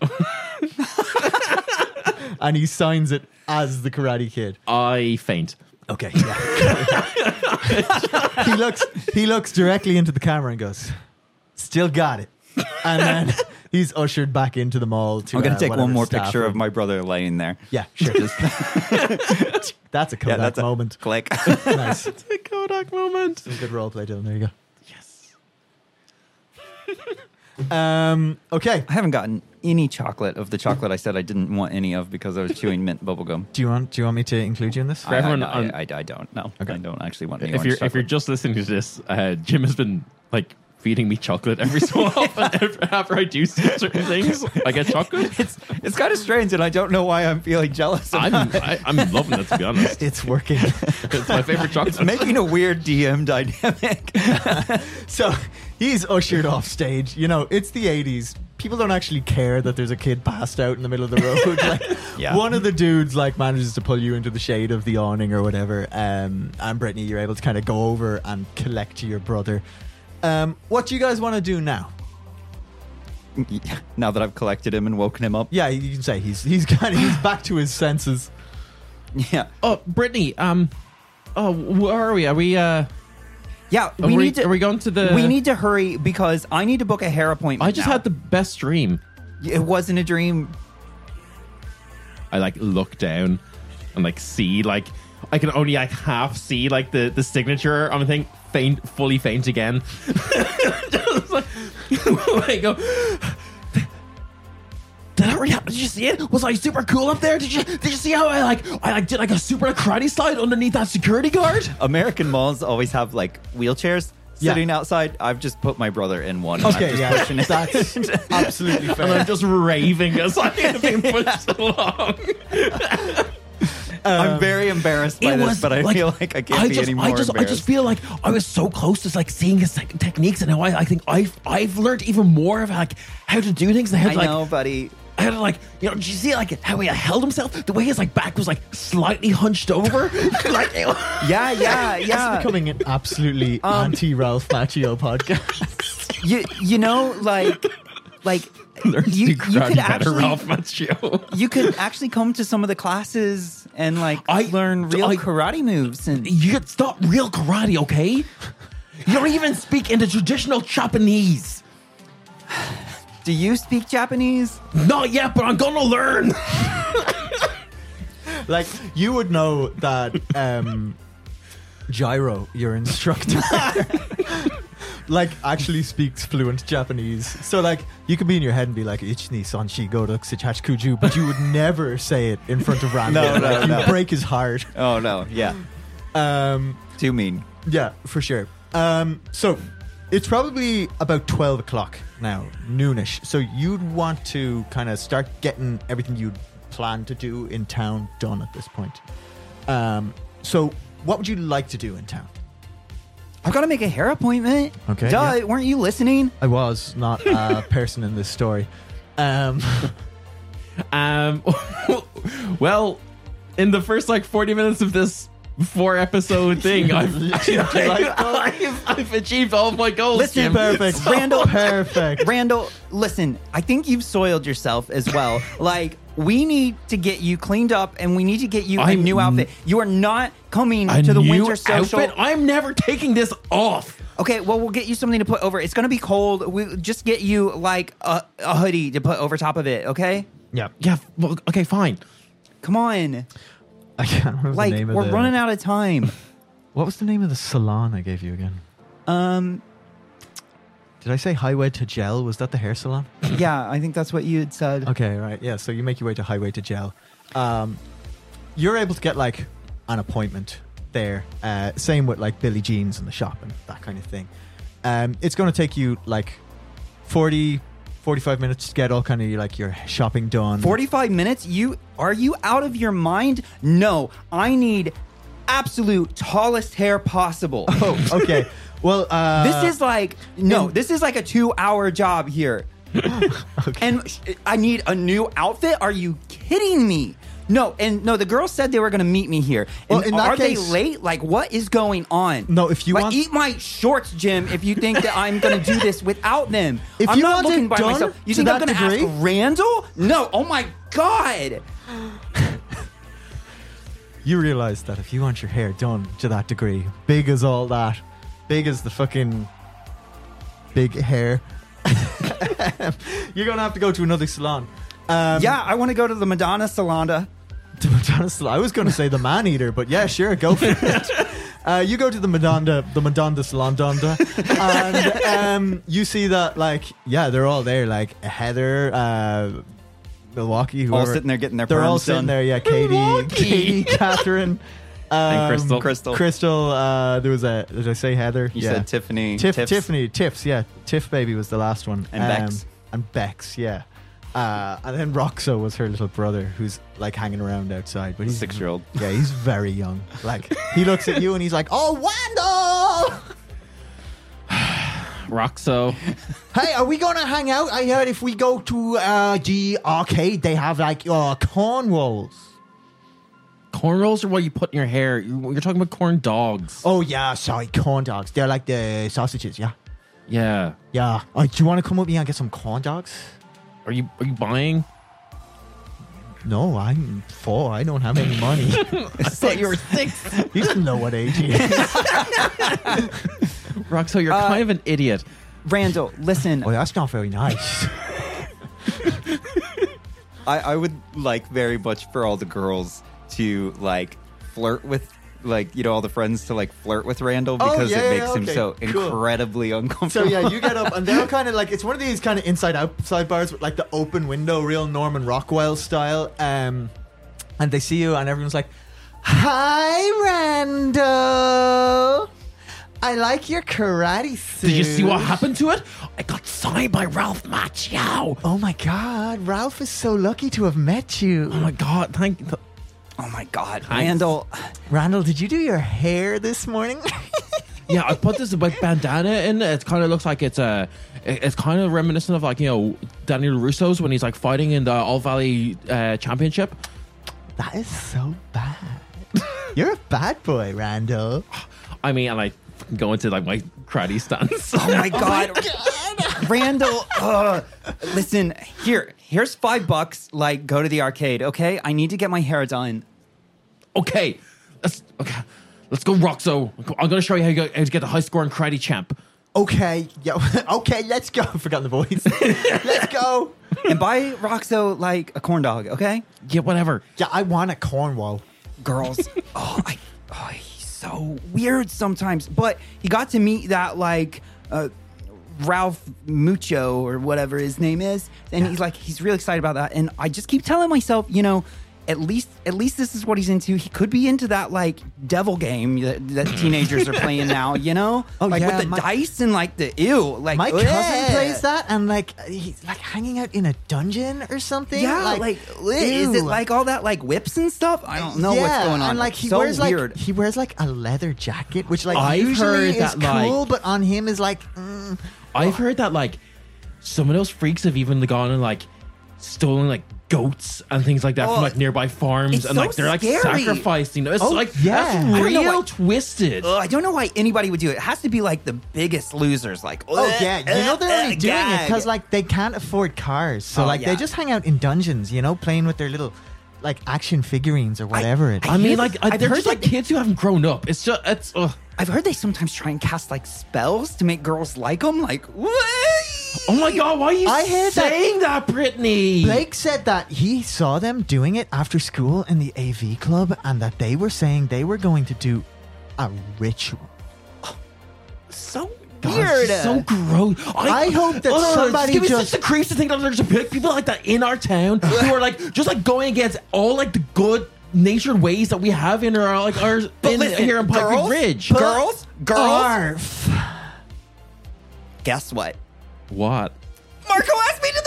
[SPEAKER 1] And he signs it as the Karate Kid.
[SPEAKER 3] I faint.
[SPEAKER 1] Okay. Yeah. he looks directly into the camera and goes, "Still got it." And then he's ushered back into the mall. To
[SPEAKER 4] I'm going to take
[SPEAKER 1] whatever
[SPEAKER 4] one more
[SPEAKER 1] staff
[SPEAKER 4] picture
[SPEAKER 1] room.
[SPEAKER 4] of my brother laying there.
[SPEAKER 1] Yeah, sure. That's a Kodak
[SPEAKER 4] that's a
[SPEAKER 1] moment.
[SPEAKER 4] click.
[SPEAKER 1] Nice.
[SPEAKER 3] It's a Kodak moment.
[SPEAKER 1] Some good role play, Dylan. There you go.
[SPEAKER 3] Yes.
[SPEAKER 1] Okay.
[SPEAKER 4] I haven't gotten any chocolate of the chocolate I said I didn't want any of because I was chewing mint bubblegum.
[SPEAKER 1] Do you want me to include you in this?
[SPEAKER 3] For everyone
[SPEAKER 4] I don't. No,
[SPEAKER 1] Okay.
[SPEAKER 4] I don't actually want any
[SPEAKER 3] If
[SPEAKER 4] orange
[SPEAKER 3] you're
[SPEAKER 4] chocolate.
[SPEAKER 3] just listening to this, Jim has been like feeding me chocolate every so often. After I do certain things, I get chocolate.
[SPEAKER 4] It's kind of strange, and I don't know why I'm feeling jealous.
[SPEAKER 3] I'm loving it, to be honest.
[SPEAKER 1] It's working.
[SPEAKER 3] It's my favorite chocolate.
[SPEAKER 4] It's making a weird DM dynamic.
[SPEAKER 1] So he's ushered off stage. It's the 80s. People don't actually care that there's a kid passed out in the middle of the road. Like,
[SPEAKER 4] Yeah.
[SPEAKER 1] One of the dudes manages to pull you into the shade of the awning or whatever. And Brittany, you're able to kind of go over and collect your brother. What do you guys want to do now?
[SPEAKER 4] Now that I've collected him and woken him up.
[SPEAKER 1] Yeah, you can say he's back to his senses.
[SPEAKER 4] Yeah.
[SPEAKER 3] Oh, Brittany. Where are we? Are we?
[SPEAKER 2] Yeah, we need to.
[SPEAKER 3] Are we going to the?
[SPEAKER 2] We need to hurry because I need to book a hair appointment.
[SPEAKER 3] I just
[SPEAKER 2] now.
[SPEAKER 3] had the best dream.
[SPEAKER 2] It wasn't a dream.
[SPEAKER 3] I like look down and like see like I can only like half see like the signature on the thing. Fully faint again. Just like, I go. Did that really happen? Did you see it? Was I super cool up there? Did you see how I did like a super karate slide underneath that security guard?
[SPEAKER 4] American malls always have like wheelchairs sitting outside. I've just put my brother in one.
[SPEAKER 1] Okay,
[SPEAKER 4] I'm just
[SPEAKER 1] yeah,
[SPEAKER 4] pushing it.
[SPEAKER 1] that's absolutely fair.
[SPEAKER 3] And I'm just raving as I'm being pushed along.
[SPEAKER 4] I'm very embarrassed by this, but I feel like I can't be any more embarrassed.
[SPEAKER 3] I just feel like I was so close to like seeing his techniques, and now I think I've learned even more of like how to do things.
[SPEAKER 4] I know, buddy.
[SPEAKER 3] I had to like, you know, did you see like how he held himself? The way his like back was like slightly hunched over. Like,
[SPEAKER 4] yeah.
[SPEAKER 1] It's becoming an absolutely anti-Ralph Macchio podcast.
[SPEAKER 2] You know, like you could actually
[SPEAKER 3] Ralph Macchio.
[SPEAKER 2] You could actually come to some of the classes and like learn real karate moves. And
[SPEAKER 3] you could stop real karate, okay? You don't even speak in the traditional Japanese.
[SPEAKER 2] do you speak Japanese?
[SPEAKER 3] Not yet, but I'm gonna learn.
[SPEAKER 1] Like, you would know that Gyro, your instructor, like actually speaks fluent Japanese. So like you could be in your head and be like Ichni Sanshi Godok Sichach Kuju, but you would never say it in front of Randy.
[SPEAKER 4] No.
[SPEAKER 1] You break his heart.
[SPEAKER 4] Oh no, yeah. Too mean.
[SPEAKER 1] Yeah, for sure. So it's probably about 12 o'clock now, noonish. So you'd want to kind of start getting everything you'd planned to do in town done at this point. So what would you like to do in town?
[SPEAKER 2] I've got to make a hair appointment.
[SPEAKER 1] Okay,
[SPEAKER 2] Duh,
[SPEAKER 1] yeah.
[SPEAKER 2] weren't you listening?
[SPEAKER 1] I was not a person in this story.
[SPEAKER 3] Well, in the first like 40 minutes of this 4-episode thing, I've achieved all of my goals.
[SPEAKER 2] Listen,
[SPEAKER 3] Jim.
[SPEAKER 1] Perfect.
[SPEAKER 2] Randall,
[SPEAKER 1] Perfect.
[SPEAKER 2] Randall, listen, I think you've soiled yourself as well. Like, we need to get you cleaned up and we need to get you a new outfit. You are not coming to the winter social.
[SPEAKER 3] Outfit? I'm never taking this off.
[SPEAKER 2] Okay, well, we'll get you something to put over. It's going to be cold. We'll just get you like a hoodie to put over top of it, okay?
[SPEAKER 1] Yeah.
[SPEAKER 3] Yeah, well, okay, fine.
[SPEAKER 2] Come on.
[SPEAKER 1] I can't remember
[SPEAKER 2] Like,
[SPEAKER 1] the name of
[SPEAKER 2] we're running out of time.
[SPEAKER 1] What was the name of the salon I gave you again? Did I say Highway to Gel? Was that the hair salon?
[SPEAKER 2] Yeah, I think that's what you had said.
[SPEAKER 1] Okay, right. Yeah, so you make your way to Highway to Gel. You're able to get like an appointment there. Same with like Billie Jean's in the shop and that kind of thing. It's going to take you like 45 minutes to get all kind of like your shopping done.
[SPEAKER 2] 45 minutes? Are you out of your mind? No, I need absolute tallest hair possible.
[SPEAKER 1] Oh, okay. Well,
[SPEAKER 2] this is like a 2-hour job here.
[SPEAKER 1] Okay.
[SPEAKER 2] And I need a new outfit? Are you kidding me? No, the girls said they were going to meet me here.
[SPEAKER 1] Well,
[SPEAKER 2] And
[SPEAKER 1] in that
[SPEAKER 2] are they
[SPEAKER 1] case-
[SPEAKER 2] late? Like, what is going on?
[SPEAKER 1] No, if you
[SPEAKER 2] like,
[SPEAKER 1] want-
[SPEAKER 2] eat my shorts, Jim, if you think that I'm going to do this without them.
[SPEAKER 1] If
[SPEAKER 2] I'm
[SPEAKER 1] you
[SPEAKER 2] not
[SPEAKER 1] want it
[SPEAKER 2] looking by
[SPEAKER 1] done
[SPEAKER 2] myself. You
[SPEAKER 1] to
[SPEAKER 2] think I'm
[SPEAKER 1] that
[SPEAKER 2] going to
[SPEAKER 1] degree?
[SPEAKER 2] ask Randall? No. Oh, my God.
[SPEAKER 1] You realize that if you want your hair done to that degree, big as all that, big as the fucking big hair, you're going to have to go to another salon.
[SPEAKER 2] Yeah, I want to go to the Madonna Salonda.
[SPEAKER 1] The Madonna salon. I was going to say the man eater, but yeah, sure, go for it. You go to the Madonna salon, and you see that, like, yeah, they're all there, like Heather, Milwaukee, whoever.
[SPEAKER 4] All sitting there getting their
[SPEAKER 1] They're all
[SPEAKER 4] perms
[SPEAKER 1] sitting
[SPEAKER 4] done.
[SPEAKER 1] there, yeah. Katie, Catherine,
[SPEAKER 3] And
[SPEAKER 4] Crystal.
[SPEAKER 1] There was did I say Heather?
[SPEAKER 4] You
[SPEAKER 1] yeah.
[SPEAKER 4] said Tiffany.
[SPEAKER 1] Tiffs, yeah. Tiff baby was the last one.
[SPEAKER 4] And Bex.
[SPEAKER 1] And Bex, yeah. And then Roxo was her little brother, who's like hanging around outside. But he's
[SPEAKER 4] 6-year-old.
[SPEAKER 1] Yeah, he's very young. Like, he looks at you and he's like, "Oh, Wando!
[SPEAKER 3] Roxo.
[SPEAKER 1] Hey, are we gonna hang out? I heard if we go to the arcade, they have like corn rolls."
[SPEAKER 3] Corn rolls are what you put in your hair. You're talking about corn dogs.
[SPEAKER 1] Oh yeah, sorry, corn dogs. They're like the sausages, yeah.
[SPEAKER 3] Yeah.
[SPEAKER 1] Yeah. Do you want to come with me and get some corn dogs?
[SPEAKER 3] Are you buying?
[SPEAKER 1] No, I'm 4. I don't have any money.
[SPEAKER 3] I thought you were 6.
[SPEAKER 1] You don't know what age he is.
[SPEAKER 3] Roxo, you're kind of an idiot.
[SPEAKER 2] Randall, listen.
[SPEAKER 1] Well, that's not very nice.
[SPEAKER 4] I would like very much for all the girls to like flirt with, like, you know, all the friends to like flirt with Randall because it makes him so incredibly
[SPEAKER 1] So
[SPEAKER 4] uncomfortable.
[SPEAKER 1] yeah, you get up and they're kind of like, it's one of these kind of inside outside bars with like the open window, real Norman Rockwell style. And they see you and everyone's like, "Hi, Randall. I like your karate suit."
[SPEAKER 3] Did you see what happened to it? I got signed by Ralph Macchio.
[SPEAKER 1] Oh my God, Ralph is so lucky to have met you.
[SPEAKER 3] Oh my God,
[SPEAKER 2] Oh my God, Randall.
[SPEAKER 1] Randall, did you do your hair this morning?
[SPEAKER 3] Yeah, I put this like bandana in. It kind of looks like it's kind of reminiscent of like, you know, Daniel Russo's when he's like fighting in the All Valley Championship.
[SPEAKER 1] That is so bad. You're a bad boy, Randall.
[SPEAKER 3] I mean, and I go into like my karate stance.
[SPEAKER 2] Oh my God. Randall, listen, here's $5. Like, go to the arcade, okay? I need to get my hair done.
[SPEAKER 3] Okay, let's go, Roxo. I'm gonna show you how to get the high score in Karate Champ.
[SPEAKER 1] Okay, okay, let's go. I've forgotten the voice. Let's go.
[SPEAKER 2] And buy Roxo, like, a corn dog, okay?
[SPEAKER 3] Yeah, whatever.
[SPEAKER 1] Yeah, I want a Cornwall.
[SPEAKER 2] Girls, he's so weird sometimes. But he got to meet that, like, Ralph Mucho or whatever his name is. And he's really excited about that. And I just keep telling myself, you know, at least this is what he's into. He could be into that like devil game that teenagers are playing now, you know?
[SPEAKER 1] Oh,
[SPEAKER 2] like
[SPEAKER 1] yeah,
[SPEAKER 2] with the dice and like the ew. Like
[SPEAKER 1] My cousin plays that, and like he's like hanging out in a dungeon or something.
[SPEAKER 2] Yeah, like is it
[SPEAKER 1] ew.
[SPEAKER 2] like all that like whips and stuff? I don't know what's going on.
[SPEAKER 1] And like he
[SPEAKER 2] so
[SPEAKER 1] wears
[SPEAKER 2] weird.
[SPEAKER 1] like he wears like a leather jacket, which like
[SPEAKER 3] I've
[SPEAKER 1] usually
[SPEAKER 3] heard
[SPEAKER 1] is
[SPEAKER 3] that, like-
[SPEAKER 1] cool, but on him is like.
[SPEAKER 3] I've heard that like some of those freaks have even gone and like stolen like goats and things like that from like nearby farms,
[SPEAKER 2] it's
[SPEAKER 3] and
[SPEAKER 2] so
[SPEAKER 3] like they're like
[SPEAKER 2] scary.
[SPEAKER 3] sacrificing. It's
[SPEAKER 1] Oh,
[SPEAKER 3] like
[SPEAKER 1] yeah.
[SPEAKER 3] that's
[SPEAKER 1] I don't
[SPEAKER 2] know
[SPEAKER 3] real
[SPEAKER 2] what-
[SPEAKER 3] twisted.
[SPEAKER 2] I don't know why anybody would do it. It has to be like the biggest losers. Like,
[SPEAKER 1] Oh yeah, you know they're only doing it because
[SPEAKER 2] gag.
[SPEAKER 1] like they can't afford cars, so
[SPEAKER 2] Oh,
[SPEAKER 1] like
[SPEAKER 2] yeah.
[SPEAKER 1] they just hang out in dungeons, you know, playing with their little like action figurines or whatever it is.
[SPEAKER 3] I mean, like
[SPEAKER 2] I've
[SPEAKER 3] they're
[SPEAKER 2] heard
[SPEAKER 3] just like
[SPEAKER 2] that-
[SPEAKER 3] kids who haven't grown up. It's just it's.
[SPEAKER 2] I've heard they sometimes try and cast like spells to make girls like them. Like, what?
[SPEAKER 3] Oh my God! Why are you
[SPEAKER 1] I heard that-
[SPEAKER 3] saying that, Brittany?
[SPEAKER 1] Blake said that he saw them doing it after school in the AV club, and that they were saying they were going to do a ritual.
[SPEAKER 2] So
[SPEAKER 3] God,
[SPEAKER 2] weird.
[SPEAKER 3] it's so gross.
[SPEAKER 1] I hope that somebody
[SPEAKER 3] give me
[SPEAKER 1] just-
[SPEAKER 3] such the creeps to think that there's people like that in our town who are like just like going against all like the good natured ways that we have in our like our
[SPEAKER 2] But
[SPEAKER 3] in,
[SPEAKER 2] listen,
[SPEAKER 3] here in Pike
[SPEAKER 2] girls-
[SPEAKER 3] Ridge.
[SPEAKER 2] Girls,
[SPEAKER 1] Arf.
[SPEAKER 2] guess what?
[SPEAKER 3] What?
[SPEAKER 2] Marco asked me to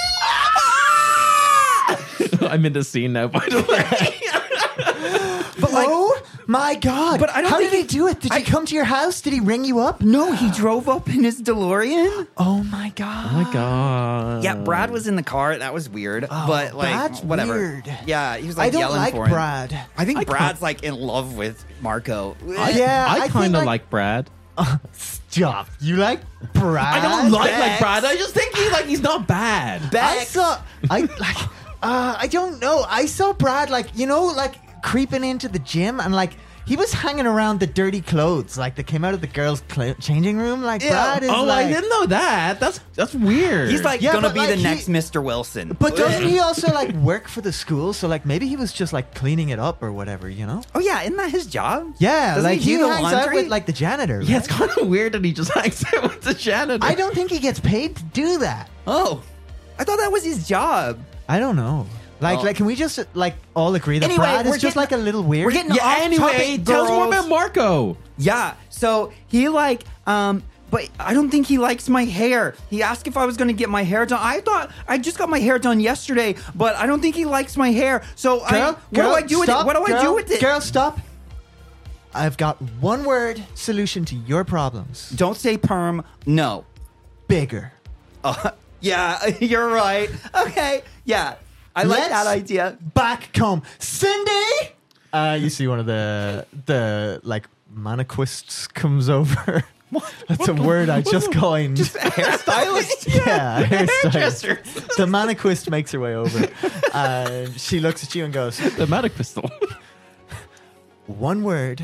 [SPEAKER 2] the team.
[SPEAKER 3] I'm in the scene now, by the way.
[SPEAKER 2] But like,
[SPEAKER 1] Oh my God!
[SPEAKER 2] But I don't
[SPEAKER 1] How
[SPEAKER 2] think
[SPEAKER 1] did he
[SPEAKER 2] he-
[SPEAKER 1] do it? Did he come to your house? Did he ring you up?
[SPEAKER 2] no, he drove up in his DeLorean.
[SPEAKER 1] Oh my God!
[SPEAKER 3] Oh my God.
[SPEAKER 2] Yeah, Brad was in the car. That was weird. but like,
[SPEAKER 1] that's
[SPEAKER 2] whatever.
[SPEAKER 1] weird.
[SPEAKER 2] Yeah, he was like
[SPEAKER 1] I don't
[SPEAKER 2] yelling
[SPEAKER 1] like
[SPEAKER 2] for him.
[SPEAKER 1] Brad.
[SPEAKER 2] I think
[SPEAKER 3] I
[SPEAKER 2] Brad's like in love with Marco.
[SPEAKER 1] Yeah,
[SPEAKER 3] I
[SPEAKER 1] think,
[SPEAKER 3] kind of like Brad.
[SPEAKER 1] Stop. You like Brad?
[SPEAKER 3] I don't like
[SPEAKER 2] Bex.
[SPEAKER 3] Brad. I just think he's not bad.
[SPEAKER 2] Bex.
[SPEAKER 1] I don't know. I saw Brad like, you know, like creeping into the gym and like he was hanging around the dirty clothes like that came out of the girls' changing room. Like
[SPEAKER 2] Yeah.
[SPEAKER 1] Brad is
[SPEAKER 3] Oh,
[SPEAKER 1] like.
[SPEAKER 3] I didn't know that. That's weird.
[SPEAKER 2] He's like
[SPEAKER 1] Yeah,
[SPEAKER 2] gonna
[SPEAKER 1] but,
[SPEAKER 2] be
[SPEAKER 1] like,
[SPEAKER 2] the
[SPEAKER 1] he-
[SPEAKER 2] next Mr. Wilson.
[SPEAKER 1] But doesn't he also like work for the school? So like maybe he was just like cleaning it up or whatever, you know?
[SPEAKER 2] Oh yeah, isn't that his job?
[SPEAKER 1] Yeah,
[SPEAKER 2] Doesn't
[SPEAKER 1] like
[SPEAKER 2] he
[SPEAKER 1] he
[SPEAKER 2] do the
[SPEAKER 1] hangs out
[SPEAKER 2] laundry?
[SPEAKER 1] with like the janitor.
[SPEAKER 3] yeah, it's
[SPEAKER 1] right?
[SPEAKER 3] kind of weird that he just hangs out with the janitor.
[SPEAKER 1] I don't think he gets paid to do that.
[SPEAKER 2] Oh, I thought that was his job.
[SPEAKER 1] I don't know. Like,
[SPEAKER 2] Oh.
[SPEAKER 1] can we just like all agree that
[SPEAKER 2] Anyway,
[SPEAKER 1] Brad
[SPEAKER 2] we're
[SPEAKER 1] is just
[SPEAKER 2] getting-
[SPEAKER 1] like a little weird?
[SPEAKER 2] we're getting
[SPEAKER 3] Yeah.
[SPEAKER 2] off
[SPEAKER 3] Anyway,
[SPEAKER 2] topic,
[SPEAKER 3] tell us more
[SPEAKER 2] girls.
[SPEAKER 3] about Marco.
[SPEAKER 2] Yeah. So he like but I don't think he likes my hair. He asked if I was going to get my hair done. I thought I just got my hair done yesterday, but I don't think he likes my hair. So what do I do with it? What do I do with it?
[SPEAKER 1] Girl, stop. I've got one word solution to your problems.
[SPEAKER 2] Don't say perm. No.
[SPEAKER 1] Bigger.
[SPEAKER 2] Yeah, you're right. Okay. Yeah. I like
[SPEAKER 1] Let's
[SPEAKER 2] that idea.
[SPEAKER 1] Back comb. Cindy! You see one of the like maniquists comes over. That's a word I just coined.
[SPEAKER 4] Hairstylist?
[SPEAKER 1] Yeah, hairstylist. The maniquist makes her way over. And she looks at you and goes,
[SPEAKER 3] The magic pistol.
[SPEAKER 1] one word,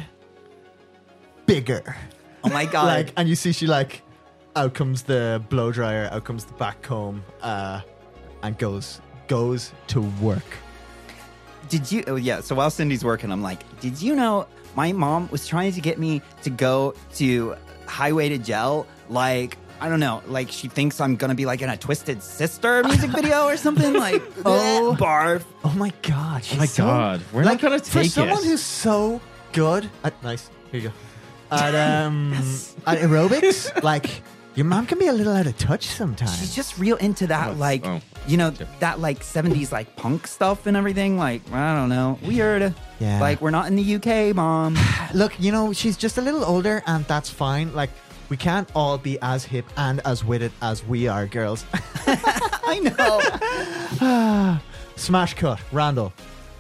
[SPEAKER 1] bigger.
[SPEAKER 2] Oh my God.
[SPEAKER 1] Like, and you see she like, out comes the blow dryer, out comes the back comb, and goes to work.
[SPEAKER 2] Did you? Oh yeah. So while Cindy's working, I'm like, did you know my mom was trying to get me to go to Highway to Gel? Like, I don't know. Like, she thinks I'm gonna be like in a Twisted Sister music video or something. Like,
[SPEAKER 1] Oh.
[SPEAKER 2] barf.
[SPEAKER 1] Oh my god!
[SPEAKER 3] Oh my God. We're not going to
[SPEAKER 1] for
[SPEAKER 3] take
[SPEAKER 1] someone
[SPEAKER 3] it.
[SPEAKER 1] who's so good at nice. Here you go. At at aerobics, like your mom can be a little out of touch sometimes.
[SPEAKER 2] She's just real into that, like, you know, that like 70s like punk stuff and everything. Like, I don't know, weird.
[SPEAKER 1] Yeah.
[SPEAKER 2] Like, we're not in the UK, Mom.
[SPEAKER 1] Look, you know, she's just a little older, and that's fine. Like, we can't all be as hip and as with it as we are, girls.
[SPEAKER 2] I know.
[SPEAKER 1] Smash cut, Randall.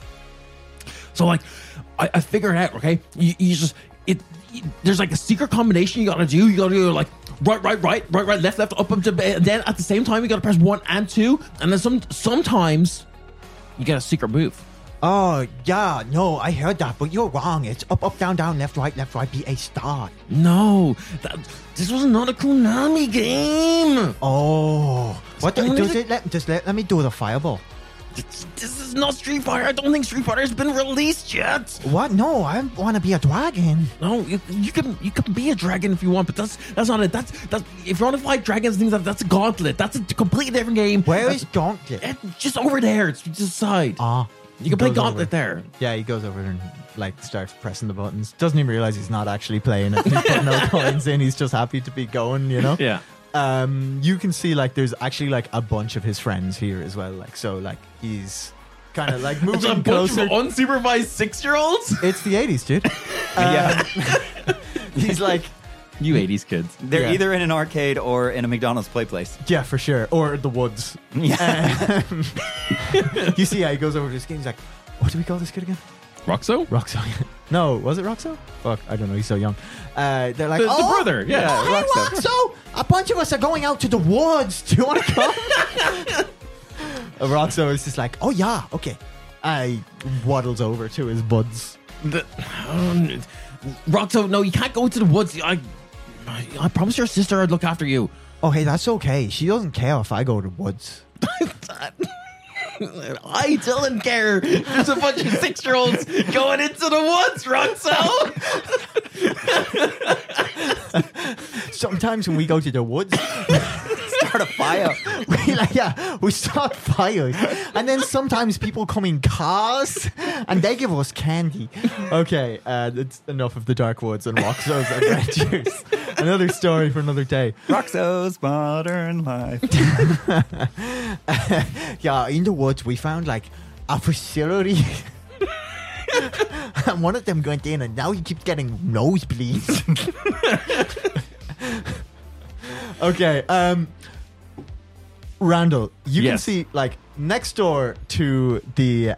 [SPEAKER 3] So like, I figured it out. Okay, you just there's like a secret combination you gotta do. You gotta do like right, left, up, and then at the same time you gotta press 1 and 2, and then sometimes you get a secret move.
[SPEAKER 1] Oh yeah, no, I heard that, but you're wrong. It's up, down, left, right, be a start.
[SPEAKER 3] No, this was not a Konami game.
[SPEAKER 1] Oh, what?
[SPEAKER 3] Only
[SPEAKER 1] Let me do the fireball.
[SPEAKER 3] This is not Street Fighter. I don't think Street Fighter has been released yet.
[SPEAKER 1] What? No, I want to be a dragon.
[SPEAKER 3] No, you can be a dragon if you want, but that's not it. That's if you want to fight dragons and things, that's a Gauntlet. That's a completely different game.
[SPEAKER 1] Where is Gauntlet?
[SPEAKER 3] Just over there. It's just the side. You can play Gauntlet there.
[SPEAKER 1] Yeah, he goes over and like starts pressing the buttons. Doesn't even realize he's not actually playing it. He's putting no coins in. He's just happy to be going. You know.
[SPEAKER 3] Yeah.
[SPEAKER 1] You can see like there's actually like a bunch of his friends here as well. Like so, like he's kind of like
[SPEAKER 3] It's a
[SPEAKER 1] moving
[SPEAKER 3] bunch
[SPEAKER 1] closer.
[SPEAKER 3] of unsupervised 6-year-olds.
[SPEAKER 1] It's the 80s, dude.
[SPEAKER 2] Yeah.
[SPEAKER 1] He's like,
[SPEAKER 3] You 80s kids.
[SPEAKER 2] They're
[SPEAKER 1] Yeah.
[SPEAKER 2] either in an arcade or in a McDonald's play place.
[SPEAKER 1] yeah, for sure, or the woods.
[SPEAKER 2] Yeah.
[SPEAKER 1] You see how he goes over to this kid. He's like, what do we call this kid again?
[SPEAKER 3] Roxo?
[SPEAKER 1] Roxo. No, was it Roxo? Fuck, I don't know. He's so young. They're like,
[SPEAKER 3] The brother, yeah.
[SPEAKER 1] Oh, hey, Roxo. A bunch of us are going out to the woods. Do you want to come? Roxo is just like, oh yeah, okay. I waddles over to his buds.
[SPEAKER 3] Roxo, no, you can't go into the woods. I promised your sister I'd look after you.
[SPEAKER 1] Oh, hey, that's okay. She doesn't care if I go to the woods.
[SPEAKER 3] I don't care. There's a bunch of 6-year-olds going into the woods, Roxo.
[SPEAKER 1] Sometimes when we go to the woods,
[SPEAKER 2] Start a fire.
[SPEAKER 1] we start fires, and then sometimes people come in cars and they give us candy. Okay, that's enough of the dark woods and Roxo's adventures. Another story for another day.
[SPEAKER 2] Roxo's Modern Life.
[SPEAKER 1] Yeah, in the woods we found like a facility. And one of them went in, and now he keeps getting nosebleeds. Okay, Randall, you can
[SPEAKER 3] Yes.
[SPEAKER 1] see like next door to the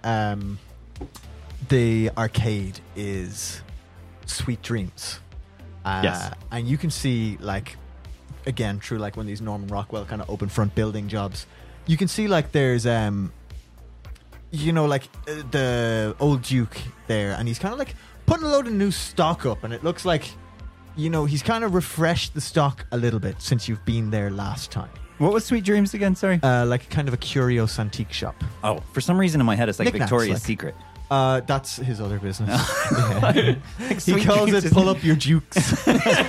[SPEAKER 1] arcade is Sweet Dreams.
[SPEAKER 3] Yes.
[SPEAKER 1] And you can see like again through like one of these Norman Rockwell kind of open front building jobs. You can see like there's you know, like the old Duke there, and he's kind of like putting a load of new stock up, and it looks like, you know, he's kind of refreshed the stock a little bit since you've been there last time.
[SPEAKER 2] What was Sweet Dreams again? Sorry.
[SPEAKER 1] Like kind of a curios antique shop.
[SPEAKER 2] Oh, for some reason in my head it's like
[SPEAKER 1] Knickknacks,
[SPEAKER 2] Victoria's
[SPEAKER 1] like.
[SPEAKER 2] Secret.
[SPEAKER 1] That's his other business. Yeah. He
[SPEAKER 2] Sweet
[SPEAKER 1] calls
[SPEAKER 2] Dreams
[SPEAKER 1] it
[SPEAKER 2] is-
[SPEAKER 1] pull up your jukes.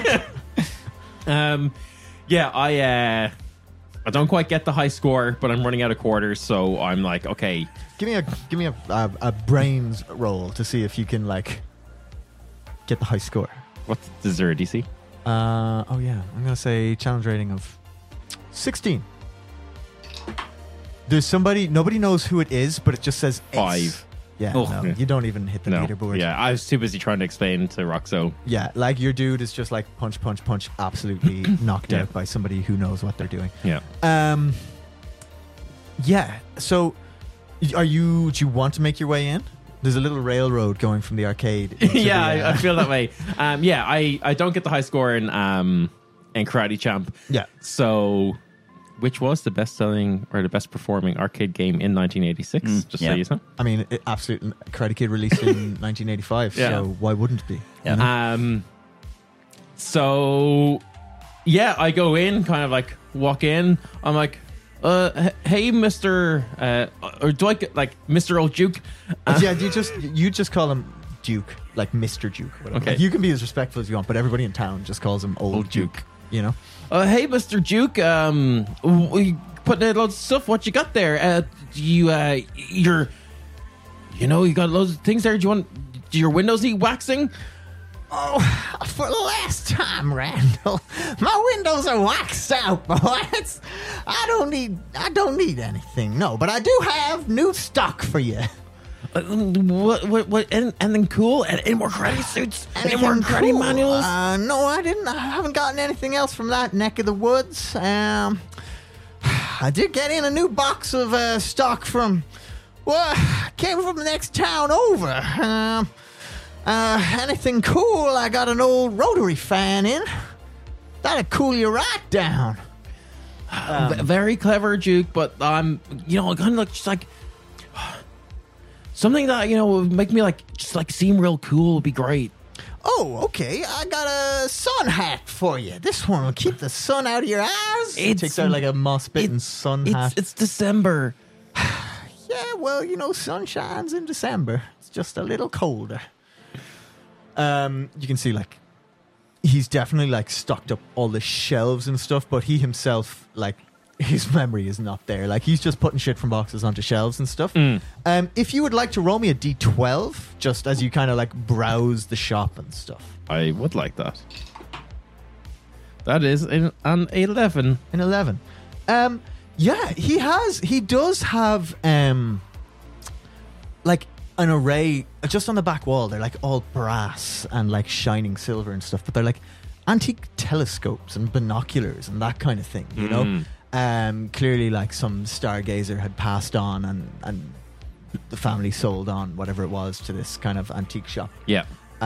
[SPEAKER 3] Yeah, I don't quite get the high score, but I'm running out of quarters, so I'm like, okay.
[SPEAKER 1] Give me a brains roll to see if you can like get the high score.
[SPEAKER 3] Is there a DC?
[SPEAKER 1] Oh yeah, I'm gonna say challenge rating of 16. There's somebody, nobody knows who it is, but it just says ace.
[SPEAKER 3] 5.
[SPEAKER 1] Yeah,
[SPEAKER 3] Oh.
[SPEAKER 1] no, you don't even hit the
[SPEAKER 3] No.
[SPEAKER 1] leaderboard.
[SPEAKER 3] Yeah, I was too busy trying to explain to Roxo.
[SPEAKER 1] Yeah, like your dude is just like punch, absolutely knocked
[SPEAKER 3] Yeah.
[SPEAKER 1] out by somebody who knows what they're doing.
[SPEAKER 3] Yeah.
[SPEAKER 1] Yeah. So, do you want to make your way in? There's a little railroad going from the arcade. Into
[SPEAKER 3] Yeah, I feel that way. I don't get the high score in Karate Champ.
[SPEAKER 1] Yeah.
[SPEAKER 3] So, which was the best-selling or the best-performing arcade game in 1986? Just so you know.
[SPEAKER 1] I mean, absolutely. Karate Kid released in 1985,
[SPEAKER 3] Yeah.
[SPEAKER 1] so why wouldn't it be?
[SPEAKER 4] Yeah.
[SPEAKER 3] So, yeah, I go in, kind of like walk in. I'm like, hey, Mr. Or do I get like Mr. Old Duke?
[SPEAKER 1] Yeah, you just call him Duke, like Mr. Duke. Whatever.
[SPEAKER 3] Okay.
[SPEAKER 1] Like, you can be as respectful as you want, but everybody in town just calls him Old Duke. You know.
[SPEAKER 3] Hey, Mr. Duke. We put in loads of stuff. What you got there? You got loads of things there. Do your windows need waxing?
[SPEAKER 1] Oh, for the last time, Randall, my windows are waxed out, boys. I don't need anything, no, but I do have new stock for you.
[SPEAKER 3] What? Anything cool? Any more karate suits? Any more karate manuals?
[SPEAKER 1] No, I didn't. I haven't gotten anything else from that neck of the woods. I did get in a new box of stock from, came from the next town over. Anything cool? I got an old rotary fan in. That'll cool you right down.
[SPEAKER 3] Very clever, Duke, but kind of just like something that would make me just seem real cool would be great.
[SPEAKER 1] Oh, okay. I got a sun hat for you. This one will keep the sun out of your eyes. It takes out like a moss-bitten sun hat.
[SPEAKER 3] It's December.
[SPEAKER 1] Yeah, well, sun shines in December. It's just a little colder. You can see he's definitely stocked up all the shelves and stuff, but he himself his memory is not there. He's just putting shit from boxes onto shelves and stuff. If you would like to roll me a D12, just as you kind of browse the shop and stuff.
[SPEAKER 3] I would like that. That is an 11.
[SPEAKER 1] An 11. Yeah, he does have an array just on the back wall. They're all brass and shining silver and stuff, but they're antique telescopes and binoculars and that kind of thing, you know. Clearly some stargazer had passed on and the family sold on whatever it was to this kind of antique shop.
[SPEAKER 3] Yeah.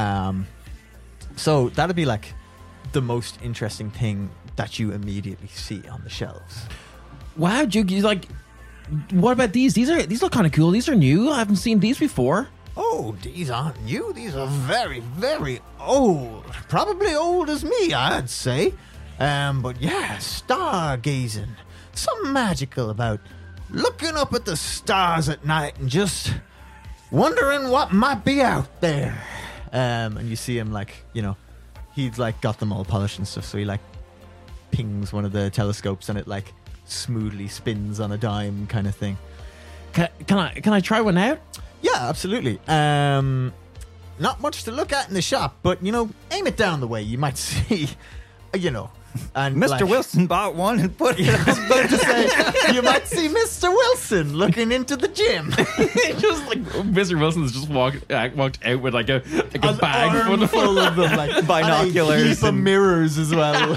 [SPEAKER 1] So that'd be the most interesting thing that you immediately see on the shelves.
[SPEAKER 3] Wow, Duke, what about these? These look kind of cool. These are new. I haven't seen these before.
[SPEAKER 1] Oh, these aren't new. These are very, very old. Probably old as me, I'd say. But yeah, stargazing. Something magical about looking up at the stars at night and just wondering what might be out there. And you see him he's got them all polished and stuff, so he pings one of the telescopes and it smoothly spins on a dime kind of thing.
[SPEAKER 3] Can I try one out?
[SPEAKER 1] Yeah, absolutely. Not much to look at in the shop, but aim it down the way. You might see, and
[SPEAKER 4] Mr. Wilson bought one and put it.
[SPEAKER 1] I was about to say, you might see Mr. Wilson looking into the gym.
[SPEAKER 3] Just Mr. Wilson's just walked out with a bag
[SPEAKER 1] full of them,
[SPEAKER 4] binoculars,
[SPEAKER 1] and a heap of mirrors as well.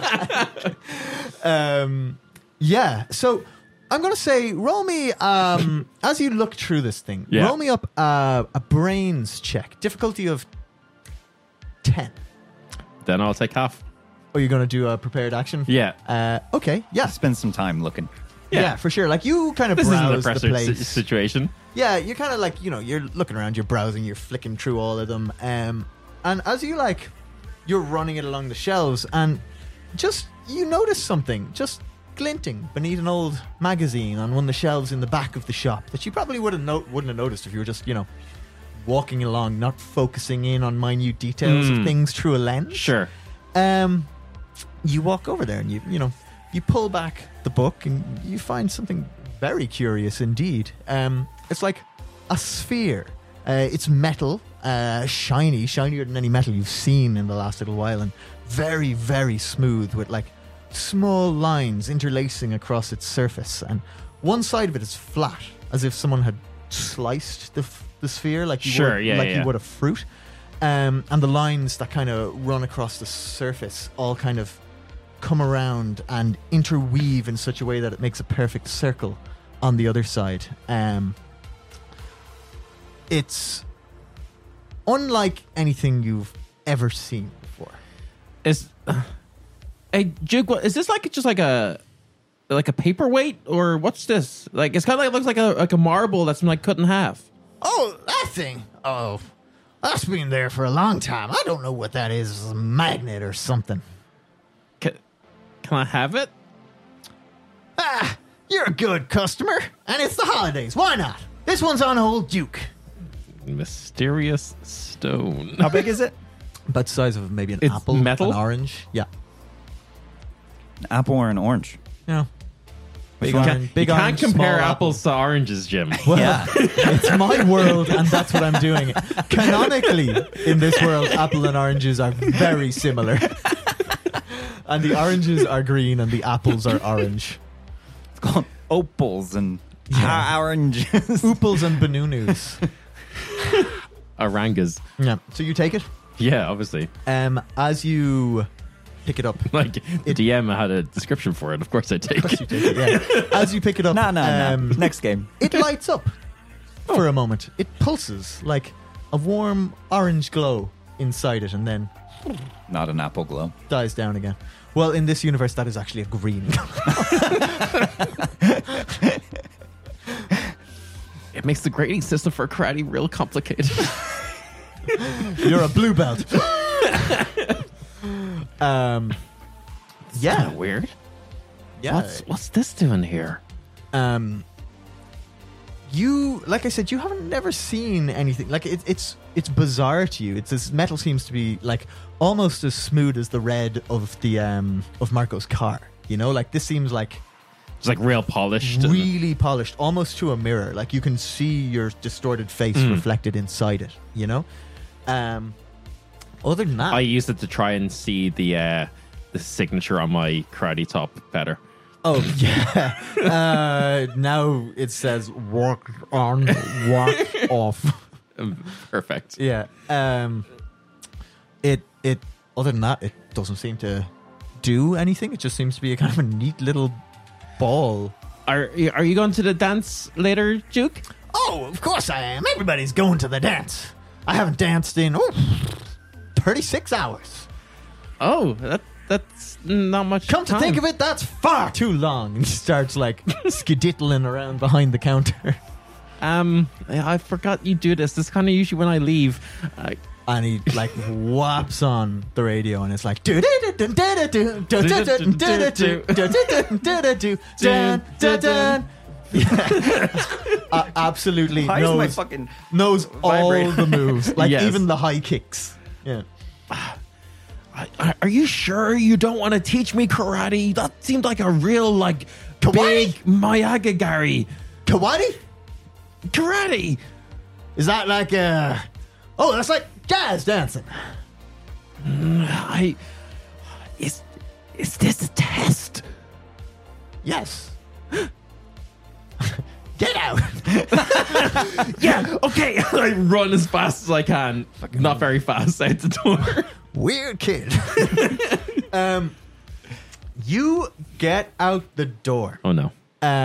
[SPEAKER 1] Yeah, so I'm going to say, roll me, as you look through this thing, roll me up a brains check. Difficulty of 10.
[SPEAKER 3] Then I'll take half.
[SPEAKER 1] Oh, you're going to do a prepared action?
[SPEAKER 3] Yeah.
[SPEAKER 1] Okay, yeah.
[SPEAKER 4] Spend some time looking.
[SPEAKER 1] Yeah, for sure. You kind of
[SPEAKER 3] This
[SPEAKER 1] browse
[SPEAKER 3] isn't a
[SPEAKER 1] the
[SPEAKER 3] pressure
[SPEAKER 1] place.
[SPEAKER 3] situation.
[SPEAKER 1] Yeah, you're kind of you're looking around, you're browsing, you're flicking through all of them. And as you you're running it along the shelves, and just, you notice something, just glinting beneath an old magazine on one of the shelves in the back of the shop that you probably wouldn't have noticed if you were just walking along, not focusing in on minute details of things through a lens.
[SPEAKER 3] Sure.
[SPEAKER 1] You walk over there and you pull back the book and you find something very curious indeed. It's like a sphere. It's metal, shinier than any metal you've seen in the last little while, and very, very smooth with small lines interlacing across its surface. And one side of it is flat, as if someone had sliced the sphere you would a fruit. And the lines that kind of run across the surface all kind of come around and interweave in such a way that it makes a perfect circle on the other side. It's unlike anything you've ever seen before.
[SPEAKER 3] Hey, Duke, is this just like a paperweight, or what's this? Like, it's kind of looks like a marble that's been like cut in half.
[SPEAKER 1] Oh, that thing. Oh, that's been there for a long time. I don't know what that is. It's a magnet or something.
[SPEAKER 3] Can I have it?
[SPEAKER 1] Ah, you're a good customer, and it's the holidays. Why not? This one's on Old Duke.
[SPEAKER 3] Mysterious stone.
[SPEAKER 4] How big is it?
[SPEAKER 1] About the size of maybe an
[SPEAKER 3] It's
[SPEAKER 1] apple,
[SPEAKER 3] metal?
[SPEAKER 1] an orange. Yeah.
[SPEAKER 4] An apple or an orange?
[SPEAKER 1] Yeah.
[SPEAKER 4] Big
[SPEAKER 1] Fine.
[SPEAKER 4] orange.
[SPEAKER 1] Big
[SPEAKER 3] You can't
[SPEAKER 1] orange,
[SPEAKER 3] compare
[SPEAKER 1] small
[SPEAKER 3] apples to oranges, Jim.
[SPEAKER 1] Well,
[SPEAKER 4] Yeah.
[SPEAKER 1] it's my world, and that's what I'm doing. Canonically, in this world, apple and oranges are very similar. And the oranges are green, and the apples are orange.
[SPEAKER 4] It's called opals and oranges.
[SPEAKER 1] Ooples and banunus.
[SPEAKER 3] Orangas.
[SPEAKER 1] Yeah. So you take it.
[SPEAKER 3] Yeah, obviously.
[SPEAKER 1] As you pick it up.
[SPEAKER 3] Like, the DM had a description for it. Of course I take
[SPEAKER 1] You
[SPEAKER 3] it.
[SPEAKER 1] take it, yeah. As you pick it up,
[SPEAKER 4] No. Next game.
[SPEAKER 1] it lights up for a moment. It pulses like a warm orange glow inside it, and then
[SPEAKER 4] Not an apple glow.
[SPEAKER 1] dies down again. Well, in this universe, that is actually a green.
[SPEAKER 3] It makes the grading system for karate real complicated.
[SPEAKER 1] You're a blue belt. Yeah,
[SPEAKER 3] Kinda weird.
[SPEAKER 1] yeah.
[SPEAKER 3] What's this doing here?
[SPEAKER 1] You, like I said, you haven't never seen anything like it's bizarre to you. It's this metal seems to be like almost as smooth as the red of the of Marco's car. You know, like this seems like
[SPEAKER 3] It's like real polished.
[SPEAKER 1] really polished, almost to a mirror. Like you can see your distorted face reflected inside it. You know. Other than that,
[SPEAKER 3] I used it to try and see the signature on my karate top better.
[SPEAKER 1] oh yeah. Now it says walk on, walk off.
[SPEAKER 3] Perfect.
[SPEAKER 1] Yeah. It other than that, it doesn't seem to do anything. It just seems to be a kind of a neat little ball.
[SPEAKER 3] Are you going to the dance later, Duke?
[SPEAKER 1] Oh, of course I am. Everybody's going to the dance. I haven't danced in 36 hours.
[SPEAKER 3] Oh, that's not much.
[SPEAKER 1] Come to think of it, that's far too long. And he starts like skididdling around behind the counter.
[SPEAKER 3] I forgot you do this. This kind of usually when I leave.
[SPEAKER 1] And he like whaps on the radio, and it's like absolutely
[SPEAKER 4] Why is my
[SPEAKER 1] knows
[SPEAKER 4] fucking
[SPEAKER 1] knows all
[SPEAKER 4] vibrator?
[SPEAKER 1] the moves, like
[SPEAKER 3] Yes.
[SPEAKER 1] even the high kicks. Yeah.
[SPEAKER 3] Are you sure you don't want to teach me karate? That seemed like a real like
[SPEAKER 1] Karate?
[SPEAKER 3] big Miyagi
[SPEAKER 1] Kawadi?
[SPEAKER 3] karate.
[SPEAKER 1] Is that like oh, that's like jazz dancing.
[SPEAKER 3] Is this a test?
[SPEAKER 1] Yes. Get out.
[SPEAKER 3] Yeah, okay. I run as fast as I can. Not very fast out the door.
[SPEAKER 1] Weird kid. You get out the door.
[SPEAKER 3] Oh no.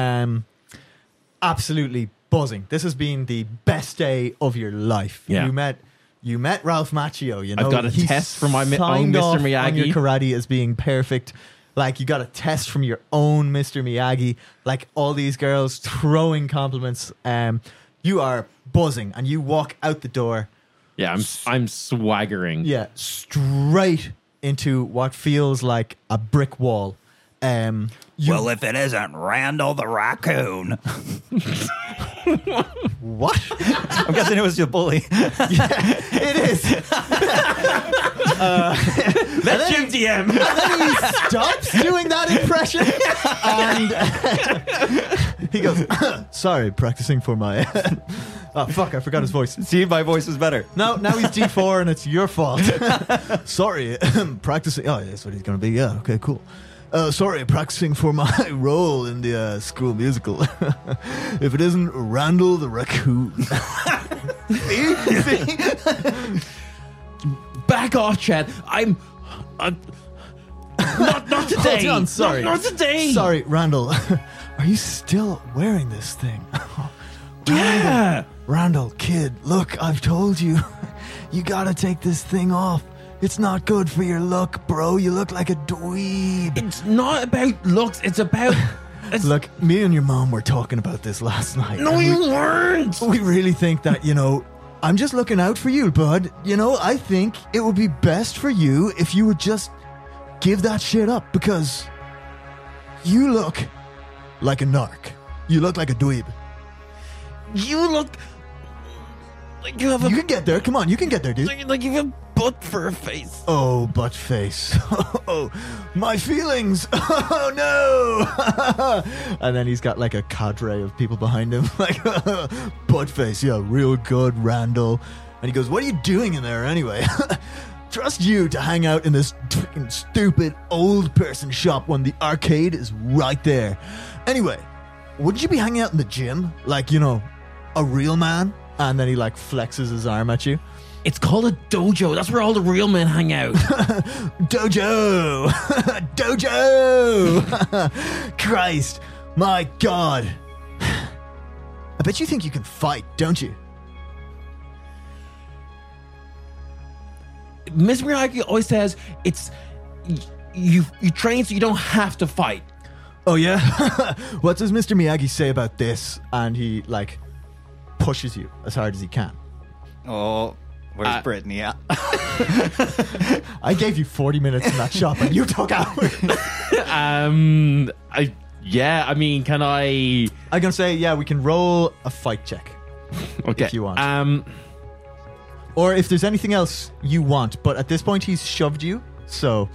[SPEAKER 1] Absolutely buzzing. This has been the best day of your life.
[SPEAKER 3] Yeah.
[SPEAKER 1] You met Ralph Macchio. You know,
[SPEAKER 3] I've got a
[SPEAKER 1] he
[SPEAKER 3] test from my own
[SPEAKER 1] signed
[SPEAKER 3] Mr.
[SPEAKER 1] off
[SPEAKER 3] Miyagi.
[SPEAKER 1] on your karate as being perfect. Like you got a test from your own Mr. Miyagi. Like all these girls throwing compliments. You are buzzing, and you walk out the door.
[SPEAKER 3] Yeah, I'm swaggering.
[SPEAKER 1] Yeah, straight into what feels like a brick wall.
[SPEAKER 4] Well, if it isn't Randall the raccoon.
[SPEAKER 1] What?
[SPEAKER 4] I'm guessing it was your bully.
[SPEAKER 1] It is.
[SPEAKER 3] Let Jim DM.
[SPEAKER 1] Then he stops doing that impression, and he goes, "Sorry, practicing for my." Oh fuck! I forgot his voice.
[SPEAKER 4] See, my voice was better.
[SPEAKER 1] No, now he's D4, and it's your fault. Sorry, practicing. Oh, that's what he's gonna be. Yeah. Okay. Cool. Sorry, practicing for my role in the school musical. If it isn't Randall the raccoon. See?
[SPEAKER 3] Back off, Chad. I'm not today.
[SPEAKER 1] Hold on, sorry.
[SPEAKER 3] Not today.
[SPEAKER 1] Sorry, Randall. Are you still wearing this thing?
[SPEAKER 3] Yeah.
[SPEAKER 1] Randall, kid, look, I've told you. You gotta take this thing off. It's not good for your look, bro. You look like a dweeb.
[SPEAKER 3] It's not about looks. It's about...
[SPEAKER 1] Look, me and your mom were talking about this last night.
[SPEAKER 3] No, you weren't.
[SPEAKER 1] We really think that, I'm just looking out for you, bud. I think it would be best for you if you would just give that shit up, because you look like a narc. You look like a dweeb.
[SPEAKER 3] You look like you have
[SPEAKER 1] You can get there. Come on, you can get there, dude.
[SPEAKER 3] like you have a butt for a face.
[SPEAKER 1] Oh, butt face. Oh, my feelings. Oh, no. And then he's got like a cadre of people behind him. Like, butt face. Yeah, real good, Randall. And he goes, what are you doing in there anyway? Trust you to hang out in this freaking stupid old person shop when the arcade is right there. Anyway, wouldn't you be hanging out in the gym? Like, a real man? And then he like flexes his arm at you.
[SPEAKER 3] It's called a dojo. That's where all the real men hang out.
[SPEAKER 1] Dojo! Dojo! Christ, my God. I bet you think you can fight, don't you?
[SPEAKER 3] Miss Miyagi always says it's you train so you don't have to fight.
[SPEAKER 1] Oh yeah? What does Mr. Miyagi say about this? And he like pushes you as hard as he can.
[SPEAKER 4] Oh, where's Brittany at?
[SPEAKER 1] I gave you 40 minutes in that shop and you took hours.
[SPEAKER 3] Can I?
[SPEAKER 1] I'm gonna say, yeah, we can roll a fight check.
[SPEAKER 3] Okay.
[SPEAKER 1] If you want. Or if there's anything else you want, but at this point he's shoved you, so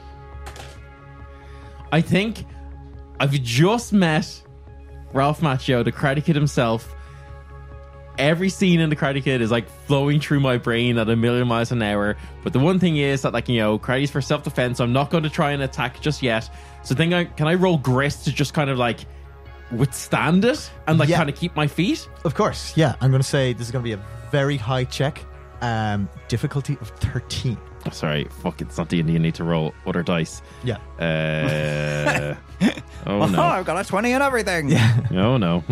[SPEAKER 3] I think I've just met Ralph Macchio, the Karate Kid himself. Every scene in the Karate Kid is like flowing through my brain at 1,000,000 miles an hour. But the one thing is that, like, karate's for self-defense, so I'm not going to try and attack just yet. So can I roll grit to just kind of like withstand it and like kind of keep my feet?
[SPEAKER 1] Of course, yeah. I'm going to say this is going to be a very high check. Difficulty of 13.
[SPEAKER 3] Oh, sorry, fuck, it's not D&D. You need to roll other dice.
[SPEAKER 1] Yeah.
[SPEAKER 3] Oh no,
[SPEAKER 4] I've got a 20 and everything.
[SPEAKER 1] Yeah.
[SPEAKER 3] Oh no.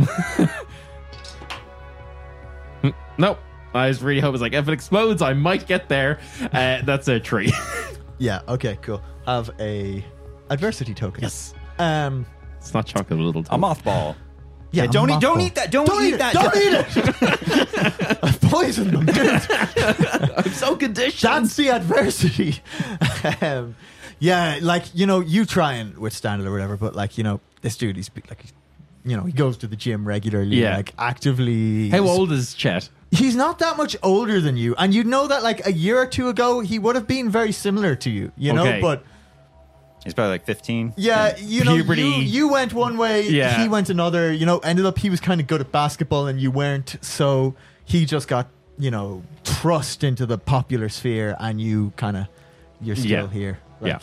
[SPEAKER 3] Nope. I was really hoping, like, if it explodes, I might get there. That's a 3.
[SPEAKER 1] Yeah. Okay. Cool. Have a adversity token.
[SPEAKER 3] Yes.
[SPEAKER 1] It's
[SPEAKER 3] not chocolate, a little.
[SPEAKER 4] A mothball.
[SPEAKER 1] Yeah.
[SPEAKER 4] Don't eat that. Don't eat that.
[SPEAKER 1] Don't eat it. I've poisoned them, dude.
[SPEAKER 3] I'm so conditioned.
[SPEAKER 1] That's the adversity. Yeah, like, you try and withstand it or whatever, but like, this dude, he's like, he goes to the gym regularly, like actively.
[SPEAKER 3] How old is Chet?
[SPEAKER 1] He's not that much older than you, and you'd know that like a year or two ago he would have been very similar to you,
[SPEAKER 3] Okay.
[SPEAKER 1] but
[SPEAKER 4] He's probably like 15.
[SPEAKER 1] yeah,
[SPEAKER 3] Puberty.
[SPEAKER 1] you went one way,
[SPEAKER 3] Yeah.
[SPEAKER 1] he went another, ended up he was kind of good at basketball and you weren't, so he just got, thrust into the popular sphere and you're still here, like,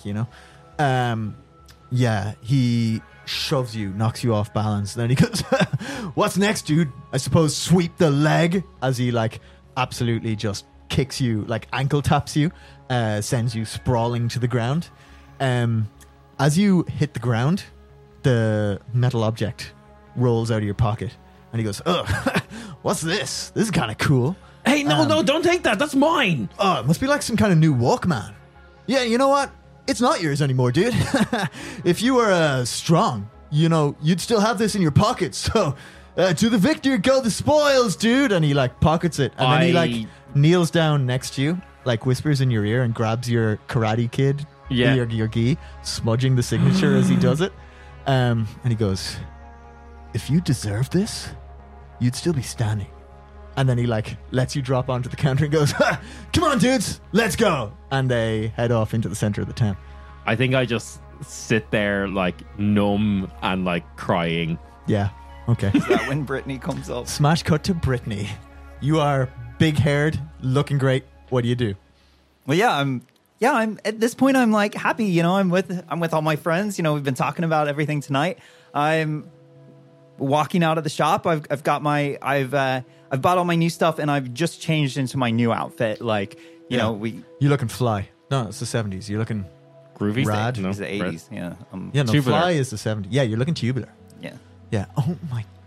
[SPEAKER 1] he shoves you, knocks you off balance. Then he goes, what's next, dude? I suppose sweep the leg, as he like absolutely just kicks you, like ankle taps you, sends you sprawling to the ground. As you hit the ground, the metal object rolls out of your pocket and he goes, oh, what's this? This is kind of cool.
[SPEAKER 3] Hey, no, don't take that. That's mine.
[SPEAKER 1] Oh, it must be like some kind of new Walkman. Yeah, you know what? It's not yours anymore, dude. If you were strong, you'd still have this in your pocket. So, to the victor go the spoils, dude. And he like pockets it, and then he like kneels down next to you, like whispers in your ear, and grabs your Karate Kid, your gi, smudging the signature as he does it. And he goes, "If you deserve this, you'd still be standing." And then he like lets you drop onto the counter and goes, come on, dudes, let's go. And they head off into the center of the town.
[SPEAKER 3] I think I just sit there like numb and like crying.
[SPEAKER 1] Yeah. Okay.
[SPEAKER 4] Is that when Brittany comes up?
[SPEAKER 1] Smash cut to Brittany. You are big haired, looking great. What do you do?
[SPEAKER 4] Well, I'm at this point I'm like happy, I'm with all my friends, we've been talking about everything tonight. I'm walking out of the shop. I've bought all my new stuff and I've just changed into my new outfit. Like, you're
[SPEAKER 1] looking fly. No, it's the 70s. You're looking
[SPEAKER 3] groovy.
[SPEAKER 1] Rad.
[SPEAKER 4] It's the 80s. Yeah.
[SPEAKER 1] Yeah, no,
[SPEAKER 3] Tubular.
[SPEAKER 1] fly is the 70s. Yeah, you're looking tubular.
[SPEAKER 4] Yeah.
[SPEAKER 1] Yeah. Oh my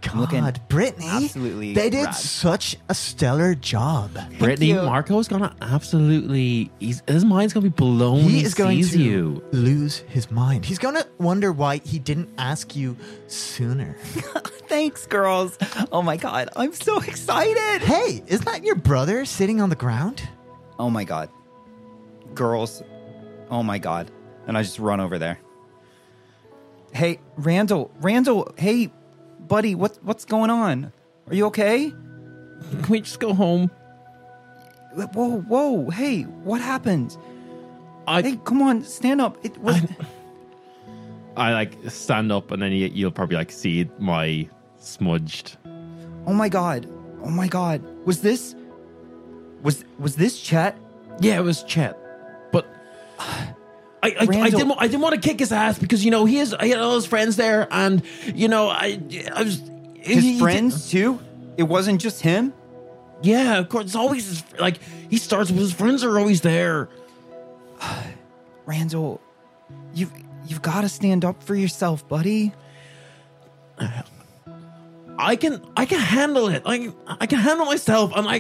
[SPEAKER 4] looking
[SPEAKER 1] God, Brittany.
[SPEAKER 4] absolutely
[SPEAKER 1] They did
[SPEAKER 4] rad.
[SPEAKER 1] such a stellar job.
[SPEAKER 3] Brittany,
[SPEAKER 2] you.
[SPEAKER 3] Marco's gonna absolutely. His mind's gonna be blown.
[SPEAKER 1] He is going
[SPEAKER 3] sees
[SPEAKER 1] to
[SPEAKER 3] you.
[SPEAKER 1] lose his mind. He's going to wonder why he didn't ask you sooner.
[SPEAKER 2] Thanks, girls. Oh my God, I'm so excited.
[SPEAKER 1] Hey, isn't that your brother sitting on the ground?
[SPEAKER 4] Oh my God. Girls. Oh my God. And I just run over there. Hey, Randall, hey, buddy, what's going on? Are you okay?
[SPEAKER 3] Can we just go home?
[SPEAKER 4] Whoa, hey, what happened?
[SPEAKER 3] I
[SPEAKER 4] Hey, come on, stand up. It was
[SPEAKER 3] I like stand up, and then you'll probably like see my smudged.
[SPEAKER 4] Oh my God. Was this Chet?
[SPEAKER 3] Yeah, it was Chet, but I
[SPEAKER 4] Randall.
[SPEAKER 3] didn't want to kick his ass because he had all his friends there, and I was
[SPEAKER 4] His friends too? It wasn't just him?
[SPEAKER 3] Yeah, of course. It's always he starts with his friends are always there.
[SPEAKER 4] Randall, you've got to stand up for yourself, buddy.
[SPEAKER 3] I can handle it. I can handle myself. And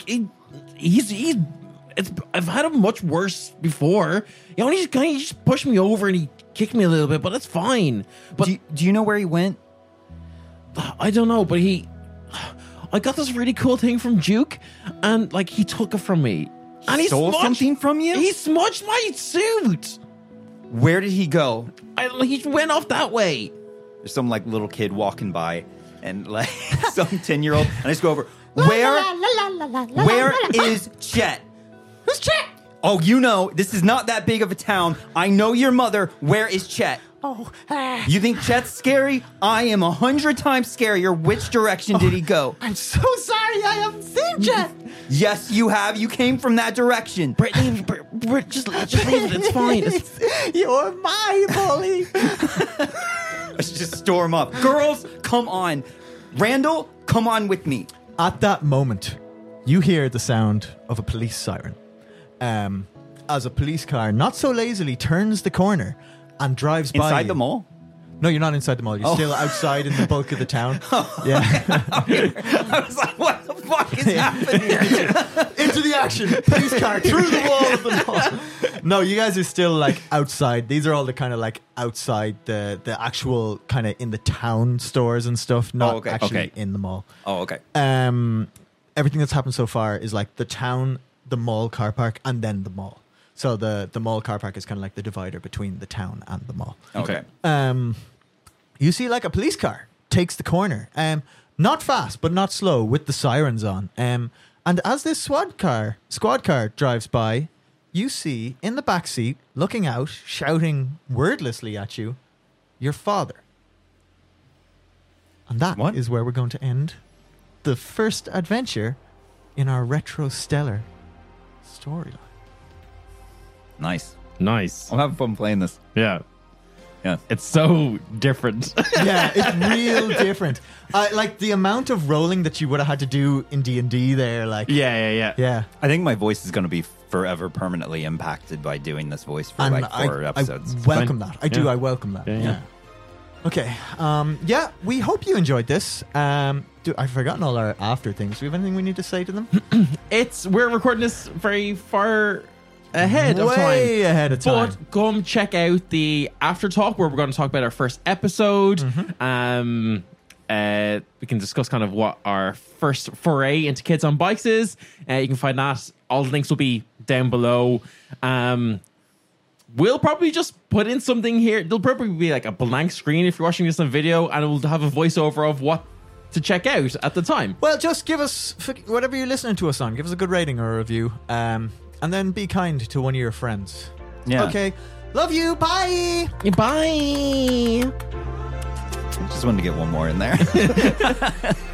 [SPEAKER 3] I've had him much worse before. He just pushed me over and he kicked me a little bit, but that's fine. But
[SPEAKER 4] Do you know where he went?
[SPEAKER 3] I don't know. But I got this really cool thing from Duke, and he took it from me. And he
[SPEAKER 4] stole something from you?
[SPEAKER 3] He smudged my suit.
[SPEAKER 4] Where did he go?
[SPEAKER 3] He went off that way.
[SPEAKER 4] There's some little kid walking by and some 10-year-old, and I just go over, where is Chet?
[SPEAKER 1] Who's Chet?
[SPEAKER 4] Oh, this is not that big of a town. I know your mother. Where is Chet?
[SPEAKER 1] Oh,
[SPEAKER 4] You think Chet's scary? I am 100 times scarier. Which direction did he go?
[SPEAKER 1] I'm so sorry I haven't seen Chet.
[SPEAKER 4] Yes, you have. You came from that direction.
[SPEAKER 3] Brittany, just leave it. It's fine.
[SPEAKER 1] You're my bully.
[SPEAKER 4] Let's just storm up. Girls, come on. Randall, come on with me.
[SPEAKER 1] At that moment, you hear the sound of a police siren. As a police car not so lazily turns the corner and drives by
[SPEAKER 4] Inside
[SPEAKER 1] you.
[SPEAKER 4] the mall?
[SPEAKER 1] No, you're not inside the mall. You're still outside in the bulk of the town. Yeah.
[SPEAKER 4] I was like, what the fuck is happening?
[SPEAKER 1] Into the action. Police car through the wall of the mall. No, you guys are still outside. These are all the kind of outside the actual kind of in the town stores and stuff, not actually in the mall.
[SPEAKER 4] Oh, okay.
[SPEAKER 1] Everything that's happened so far is the town, the mall car park, and then the mall. So the mall car park is kind of the divider between the town and the mall.
[SPEAKER 4] Okay.
[SPEAKER 1] You see a police car takes the corner. Not fast, but not slow, with the sirens on. And as this squad car drives by, you see in the back seat, looking out, shouting wordlessly at you, your father. And that is where we're going to end the first adventure in our Retro Stellar storyline.
[SPEAKER 4] Nice.
[SPEAKER 3] Nice.
[SPEAKER 4] I'm having fun playing this.
[SPEAKER 3] Yeah.
[SPEAKER 4] Yeah.
[SPEAKER 3] It's so different.
[SPEAKER 1] Yeah, it's real different. The amount of rolling that you would have had to do in D&D there,
[SPEAKER 3] Yeah.
[SPEAKER 4] I think my voice is going to be forever permanently impacted by doing this voice for 4 episodes.
[SPEAKER 1] I welcome
[SPEAKER 3] Fine.
[SPEAKER 1] that. I do.
[SPEAKER 3] Yeah.
[SPEAKER 1] I welcome that.
[SPEAKER 3] Yeah,
[SPEAKER 1] Yeah.
[SPEAKER 3] yeah.
[SPEAKER 1] Okay. We hope you enjoyed this. I've forgotten all our after things. Do we have anything we need to say to them?
[SPEAKER 3] We're recording this very far ahead of time.
[SPEAKER 1] Way ahead of time.
[SPEAKER 3] But come check out the after talk where we're going to talk about our first episode.
[SPEAKER 1] Mm-hmm.
[SPEAKER 3] We can discuss kind of what our first foray into Kids on Bikes is. You can find that. All the links will be down below. We'll probably just put in something here. There'll probably be a blank screen if you're watching this on video, and we'll have a voiceover of what to check out at the time.
[SPEAKER 1] Well, just give us whatever you're listening to us on. Give us a good rating or a review. And then be kind to one of your friends.
[SPEAKER 4] Yeah.
[SPEAKER 1] Okay. Love you. Bye.
[SPEAKER 3] Bye.
[SPEAKER 4] Just wanted to get one more in there.